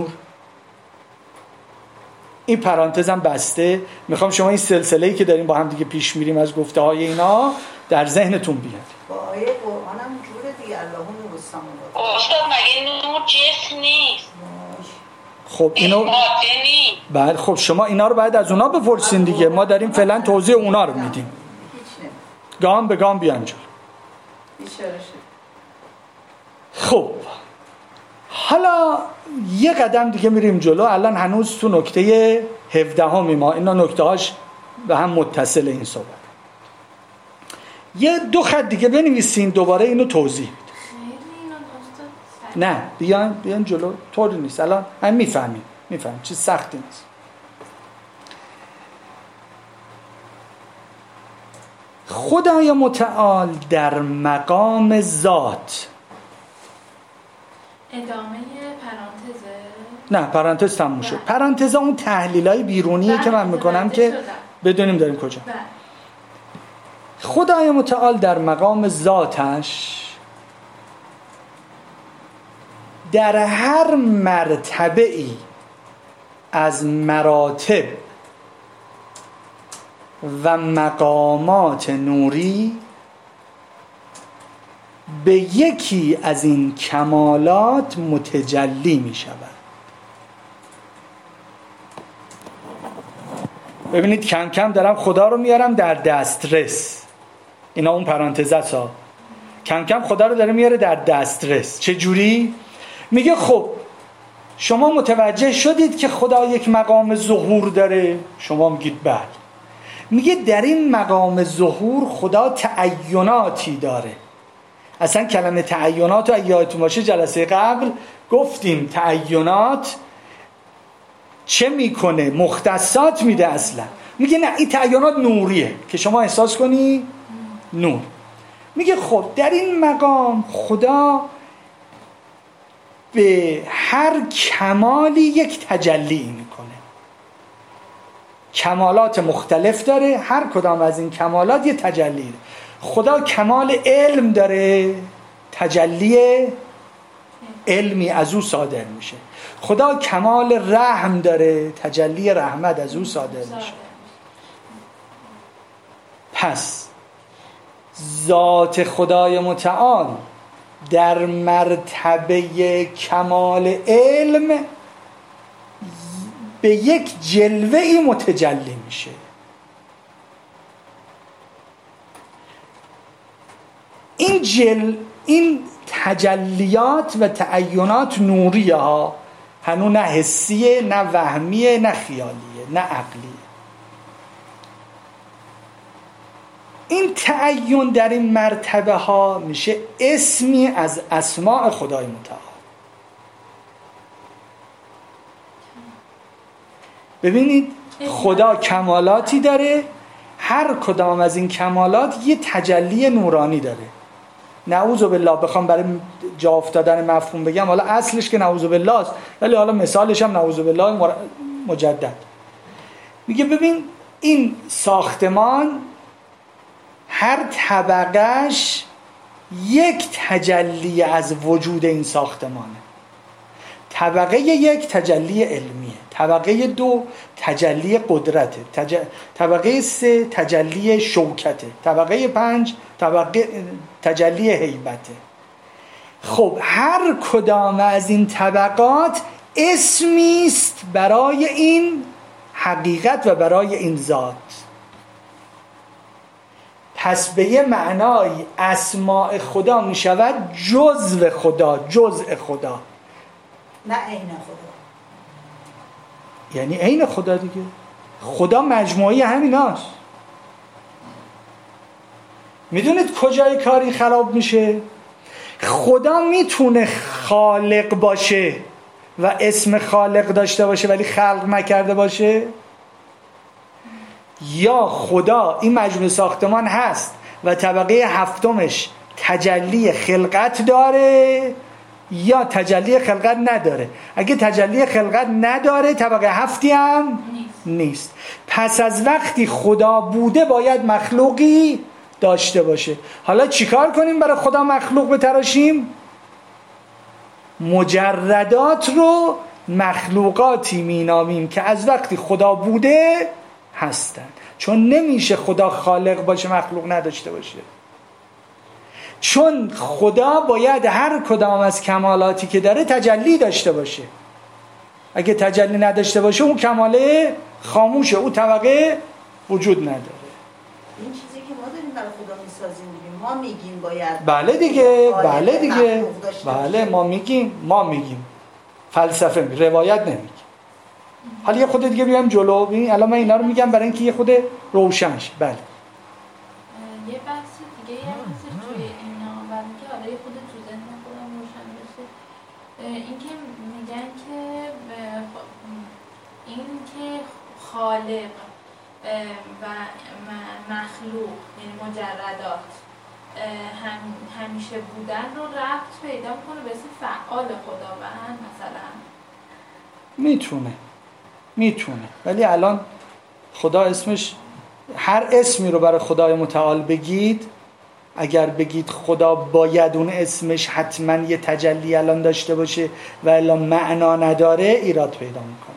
این پرانتزم بسته. میخوام شما این سلسله‌ای که داریم با هم دیگه پیش میریم از گفته های اینا در ذهنتون بیاد. با آیه قرآن هم جوره دیگه. اللهم نور السماوات. استاد مگه نور جسم نیست؟ خب اینو بله، خب شما اینا رو باید از اونا بپرسین دیگه. ما داریم فعلا توضیح اونا رو میدیم. گام به گام بیان جلو. خب حالا یه قدم دیگه میریم جلو. الان هنوز تو نکته 17 ما، اینا نکته هاش به هم متصل این صحبت. یه 2 خط دیگه بنویسین دوباره اینو توضیح بده. نه بیان جلو، طوری نیست. الان هم میفهمیم چیز سختی نیست. خدای متعال در مقام ذات. ادامه پرانتزه؟ نه پرانتز تموم شد. پرانتز اون تحلیلای بیرونیه که من میکنم که بدونیم داریم کجا. خدای متعال در مقام ذاتش در هر مرتبه‌ای از مراتب و مقامات نوری به یکی از این کمالات متجلی می شود. ببینید کم کم دارم خدا رو میارم در دسترس. اینا اون پرانتزه ها. کم کم خدا رو داره میاره در دسترس. چه جوری؟ میگه خب شما متوجه شدید که خدا یک مقام ظهور داره؟ شما میگید بله. میگه در این مقام ظهور خدا تعیناتی داره. اصلا کلمه تعینات رو یادتون باشه جلسه قبل گفتیم تعینات چه میکنه؟ مختصات میده. اصلا میگه نه این تعینات نوریه که شما احساس کنی نور. میگه خب در این مقام خدا به هر کمالی یک تجلی میکنه. کمالات مختلف داره، هر کدام از این کمالات یه تجلی داره. خدا کمال علم داره، تجلی علمی از او صادر میشه. خدا کمال رحم داره، تجلی رحمت از او صادر میشه. پس ذات خدای متعال در مرتبه کمال علم به یک جلوه‌ای متجلی میشه. این تجلیات و تعینات نوریه ها، هنوز نه حسیه، نه وهمیه، نه خیالیه، نه عقلیه. این تعین در این مرتبه ها میشه اسمی از اسماء خدای متعال. ببینید خدا کمالاتی داره، هر کدام از این کمالات یه تجلی نورانی داره. نعوذ بالله بخوام برای جا افتادن مفهوم بگم، حالا اصلش که نعوذ بالله است، ولی حالا مثالش هم نعوذ بالله مجدد. میگه ببین این ساختمان هر طبقهش یک تجلی از وجود این ساختمانه. طبقه 1 تجلی علمیه، طبقه 2 تجلی قدرته، طبقه 3 تجلی شوکته، طبقه 5 تجلی هیبته. خب هر کدام از این طبقات اسمی است برای این حقیقت و برای این ذات. پس به یه معنای اسماء خدا می شود جزء خدا، جزء خدا، نه عین خدا. یعنی عین خدا دیگه. خدا مجموعی همیناست. میدونید کجای کاری خراب میشه؟ خدا میتونه خالق باشه و اسم خالق داشته باشه ولی خلق نکرده باشه، یا خدا این مجموعه ساختمان هست و طبقه هفتمش تجلی خلقت داره یا تجلی خلقت نداره. اگه تجلی خلقت نداره طبقه هفتی هم نیست. پس از وقتی خدا بوده باید مخلوقی داشته باشه. حالا چیکار کنیم برای خدا مخلوق بتراشیم؟ مجردات رو مخلوقاتی مینامیم که از وقتی خدا بوده هستن، چون نمیشه خدا خالق باشه مخلوق نداشته باشه. چون خدا باید هر کدام از کمالاتی که داره تجلی داشته باشه. اگه تجلی نداشته باشه اون کماله خاموشه، اون طبقه وجود نداره. این چیزی که ما داریم برای خدا میسازیم دیگه. ما میگیم باید. بله دیگه، بله دیگه، بله ما میگیم فلسفه میگه، روایت نمیگه. حالا یه خود دیگه بیام جلو. ببین الان من اینا رو میگم برای اینکه یه خود روشن شه. بله. یه بحث دیگه هم هست توی اینا و اینکه حالا یه خود تو ذهن خودم روشن بشه، اینکه میگن که این که خالق و مخلوق یعنی مجردات همیشه بودن رو ربط پیدا کنه به اسم فعال خداوند مثلا. میتونه ولی الان خدا اسمش، هر اسمی رو برای خدای متعال بگید، اگر بگید خدا باید اون اسمش حتما یه تجلی الان داشته باشه و الان معنا نداره، ایراد پیدا میکنه.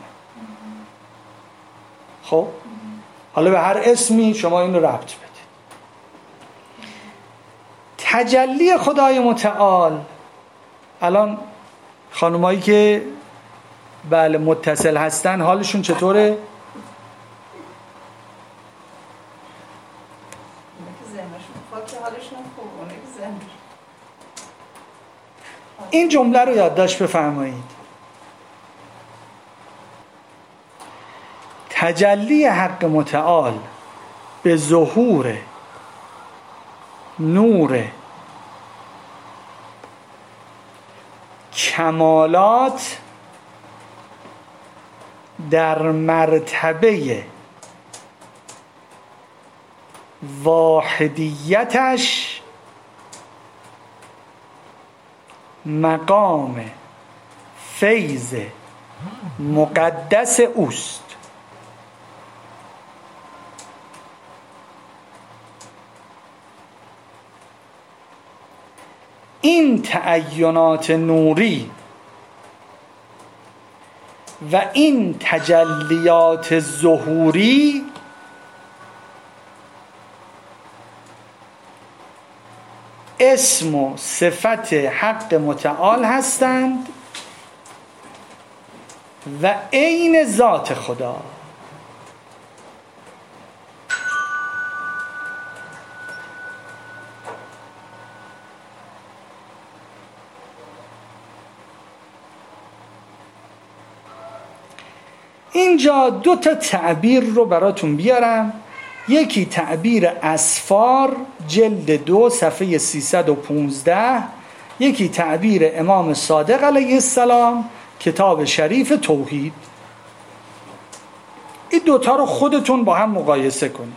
خب حالا به هر اسمی شما اینو ربط بدید. تجلی خدای متعال، الان خانمایی که بله متصل هستن حالشون چطوره؟ این جمله رو یادداشت بفرمایید. تجلی حق متعال به ظهور نور کمالات در مرتبه واحدیتش مقام فیض مقدس اوست. این تعینات نوری و این تجلیات ظهوری اسم و صفت حق متعال هستند و عین ذات خدا. اینجا دو تا تعبیر رو براتون بیارم. یکی تعبیر اسفار جلد 2 صفحه 315، یکی تعبیر امام صادق علیه السلام کتاب شریف توحید. این دوتا رو خودتون با هم مقایسه کنید.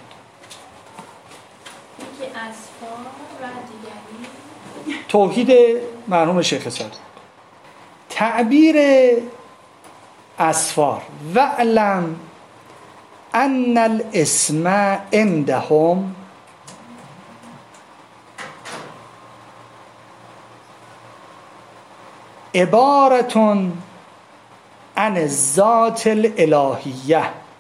یکی اسفار و دیگری توحید مرحوم شیخ صادق. تعبیر اسفار: وعلم ان الاسم عندهم عبارة عن الذات الالهیه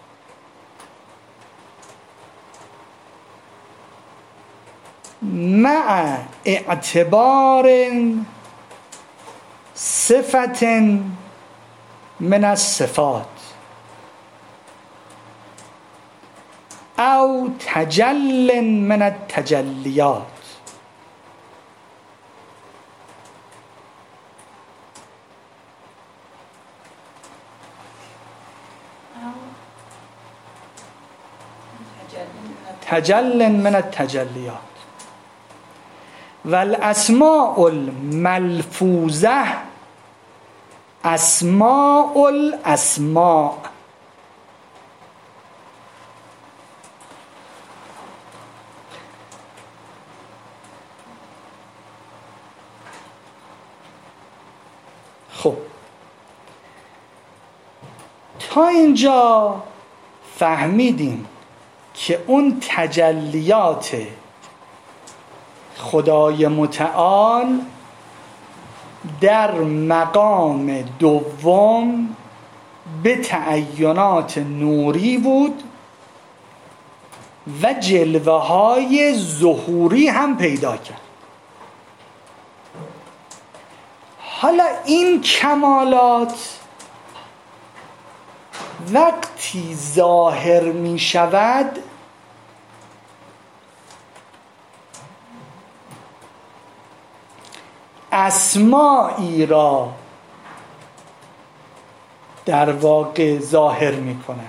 مع اعتبار صفت من الصفات او تجل من التجلیات. تجل من التجلیات. والاسماء الملفوظه اسماء الاسماء. خب تا اینجا فهمیدیم که اون تجلیات خدای متعال در مقام دوم به تعینات نوری بود و جلوه های ظهوری هم پیدا کرد. حالا این کمالات وقتی ظاهر می شود اسمایی را در واقع ظاهر می کند.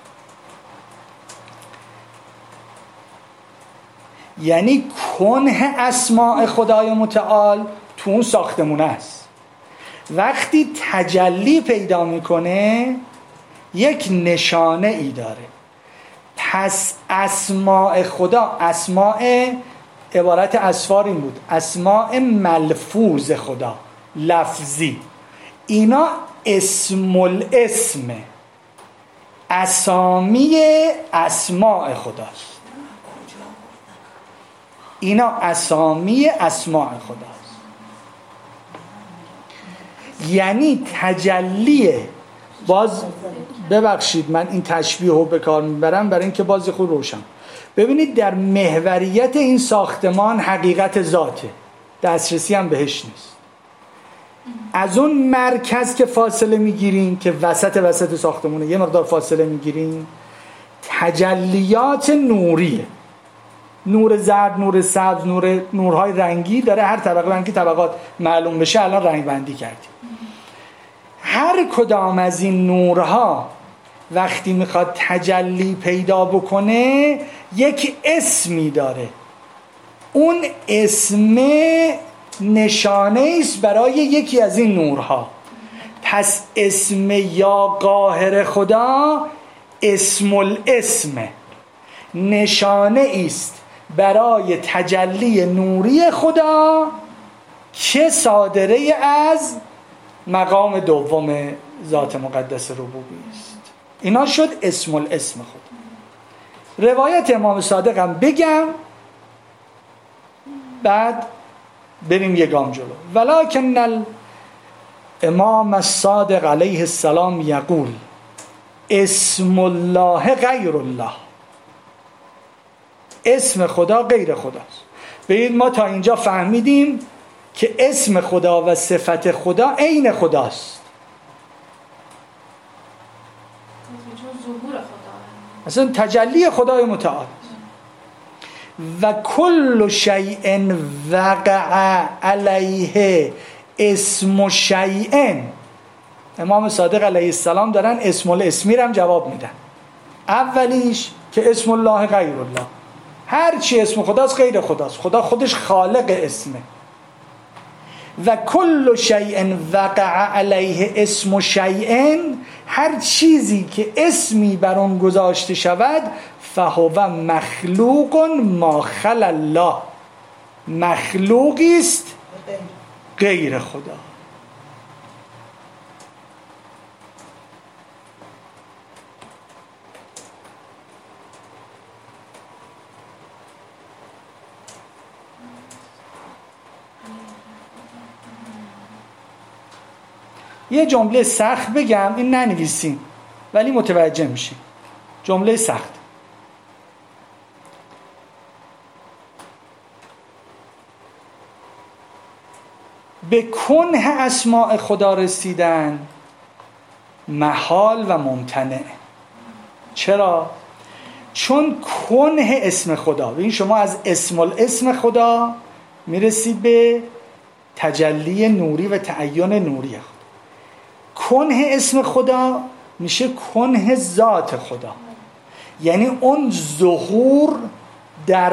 یعنی کنه اسماء خدای متعال تو اون ساختمونه است. وقتی تجلی پیدا میکنه یک نشانه ای داره. پس اسماء خدا، اسماء عبارت اسفار این بود، اسماء ملفوظ خدا، لفظی، اینا اسم الاسم، اسامی اسماء خداست. اینا اسامی اسماء خداست. یعنی تجلیه. باز ببخشید من این تشبیه رو به کار میبرم برای اینکه باز خود روشن. ببینید در محوریت این ساختمان حقیقت ذاته، دسترسی هم بهش نیست. از اون مرکز که فاصله میگیریم که وسط ساختمونه یه مقدار فاصله میگیریم، تجلیات نوریه، نور زرد، نور سبز، نورهای رنگی داره. هر طبقه رنگی طبقات معلوم بشه الان رنگ بندی کردیم. هر کدام از این نورها وقتی میخواد تجلی پیدا بکنه یک اسمی داره. اون اسم نشانه است برای یکی از این نورها. پس اسم یا قاهر خدا اسم الاسم، نشانه است برای تجلی نوری خدا که صادره از مقام دوم ذات مقدس ربوبی است. اینا شد اسم الاسم خدا. روایت امام صادق هم بگم بعد بریم یه گام جلو. ولکن الامام الصادق علیه السلام یقول اسم الله غیر الله. اسم خدا غیر خداست. ببینید ما تا اینجا فهمیدیم که اسم خدا و صفت خدا عین خداست. اصلا تجلی خدای متعال. و کل شیء وقع علیه اسم شیء. امام صادق علیه السلام دارن اسم الاسمی رو هم جواب میدن. اولیش که اسم الله غیر الله، هر چی اسم خداست غیر خداست، خدا خودش خالق اسمه. و کل شیء وقع علیه اسم شیء، هر چیزی که اسمی بر آن گذاشته شود فهو مخلوق ما خلا الله، مخلوقی است غیر خدا. یه جمله سخت بگم، این ننویسین ولی متوجه میشین. جمله سخت. به کنه اسماء خدا رسیدن محال و ممتنع. چرا؟ چون کنه اسم خدا، ببین شما از اسم خدا میرسید به تجلی نوری و تعین نوری خدا. کنه اسم خدا میشه کنه ذات خدا، یعنی اون ظهور در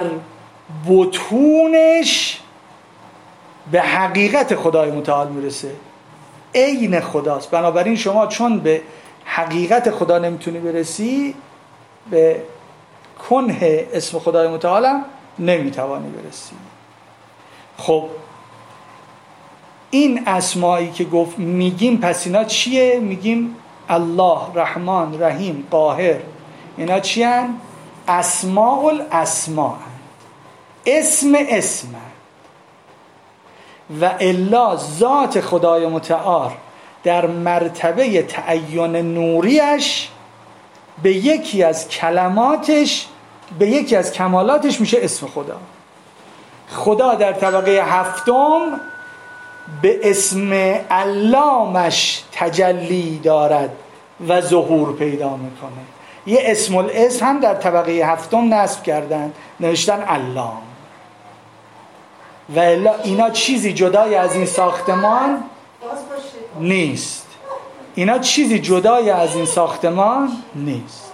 بطونش به حقیقت خدای متعال میرسه، عین خداست. بنابراین شما چون به حقیقت خدا نمیتونی برسی، به کنه اسم خدای متعال هم نمیتوانی برسی. خب این اسمایی که گفت میگیم، پس اینا چیه؟ میگیم الله، رحمان، رحیم، قاهر، اینا چی هن؟ اسماء الاسماء، اسم و الا ذات خدای متعال در مرتبه تعین نوریش به یکی از کلماتش، به یکی از کمالاتش میشه اسم خدا. خدا در طبقه هفتم به اسم علامش تجلی دارد و ظهور پیدا میکنه. یه اسم الاسم هم در طبقه هفتم نصب کردن، نوشتن علام. و الا اینا چیزی جدای از این ساختمان نیست. اینا چیزی جدای از این ساختمان نیست.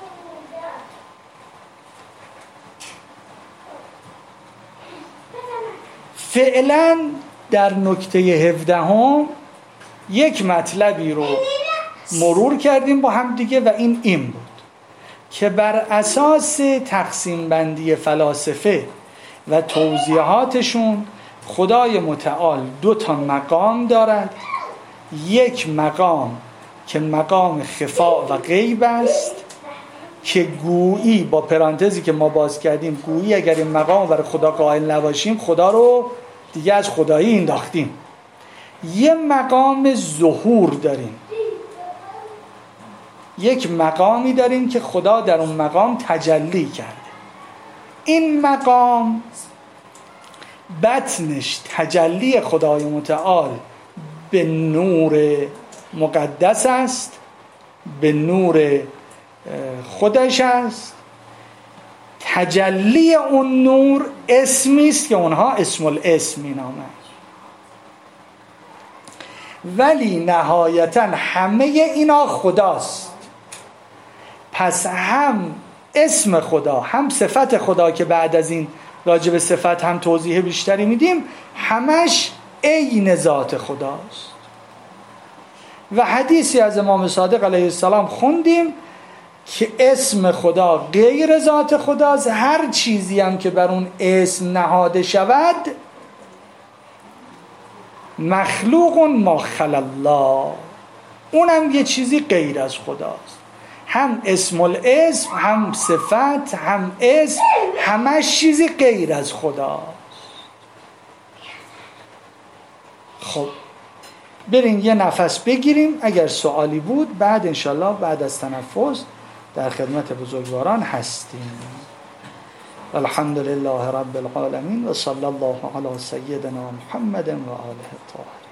فعلا در نکته 17 یک مطلبی رو مرور کردیم با هم دیگه و این بود که بر اساس تقسیم بندی فلاسفه و توضیحاتشون خدای متعال 2 مقام دارد. یک مقام که مقام خفا و غیب است که گویی، با پرانتزی که ما باز کردیم، گویی اگر این مقام برای خدا قائل نباشیم خدا رو دیگه از خدایی انداختیم. یه مقام ظهور داریم، یک مقامی داریم که خدا در اون مقام تجلی کرده. این مقام بطنش تجلی خدای متعال به نور مقدس است، به نور خودش است. تجلی اون نور اسمی است که اونها اسم الاسم مینامند، ولی نهایتا همه اینا خداست. پس هم اسم خدا، هم صفت خدا که بعد از این راجع به صفت هم توضیح بیشتری میدیم، همش عین ذات خداست. و حدیثی از امام صادق علیه السلام خوندیم که اسم خدا غیر ذات خداست. هر چیزی هم که بر اون اسم نهاده شود مخلوق ما خلا الله، اونم یه چیزی غیر از خداست. هم اسم الاسم، هم صفت، هم اسم، همش چیزی غیر از خداست. خب بریم یه نفس بگیریم، اگر سوالی بود بعد انشالله بعد از تنفس در خدمت بزرگواران هستیم. الحمد لله رب العالمین و صلی الله علی سیدنا محمد و آله الطاهرین.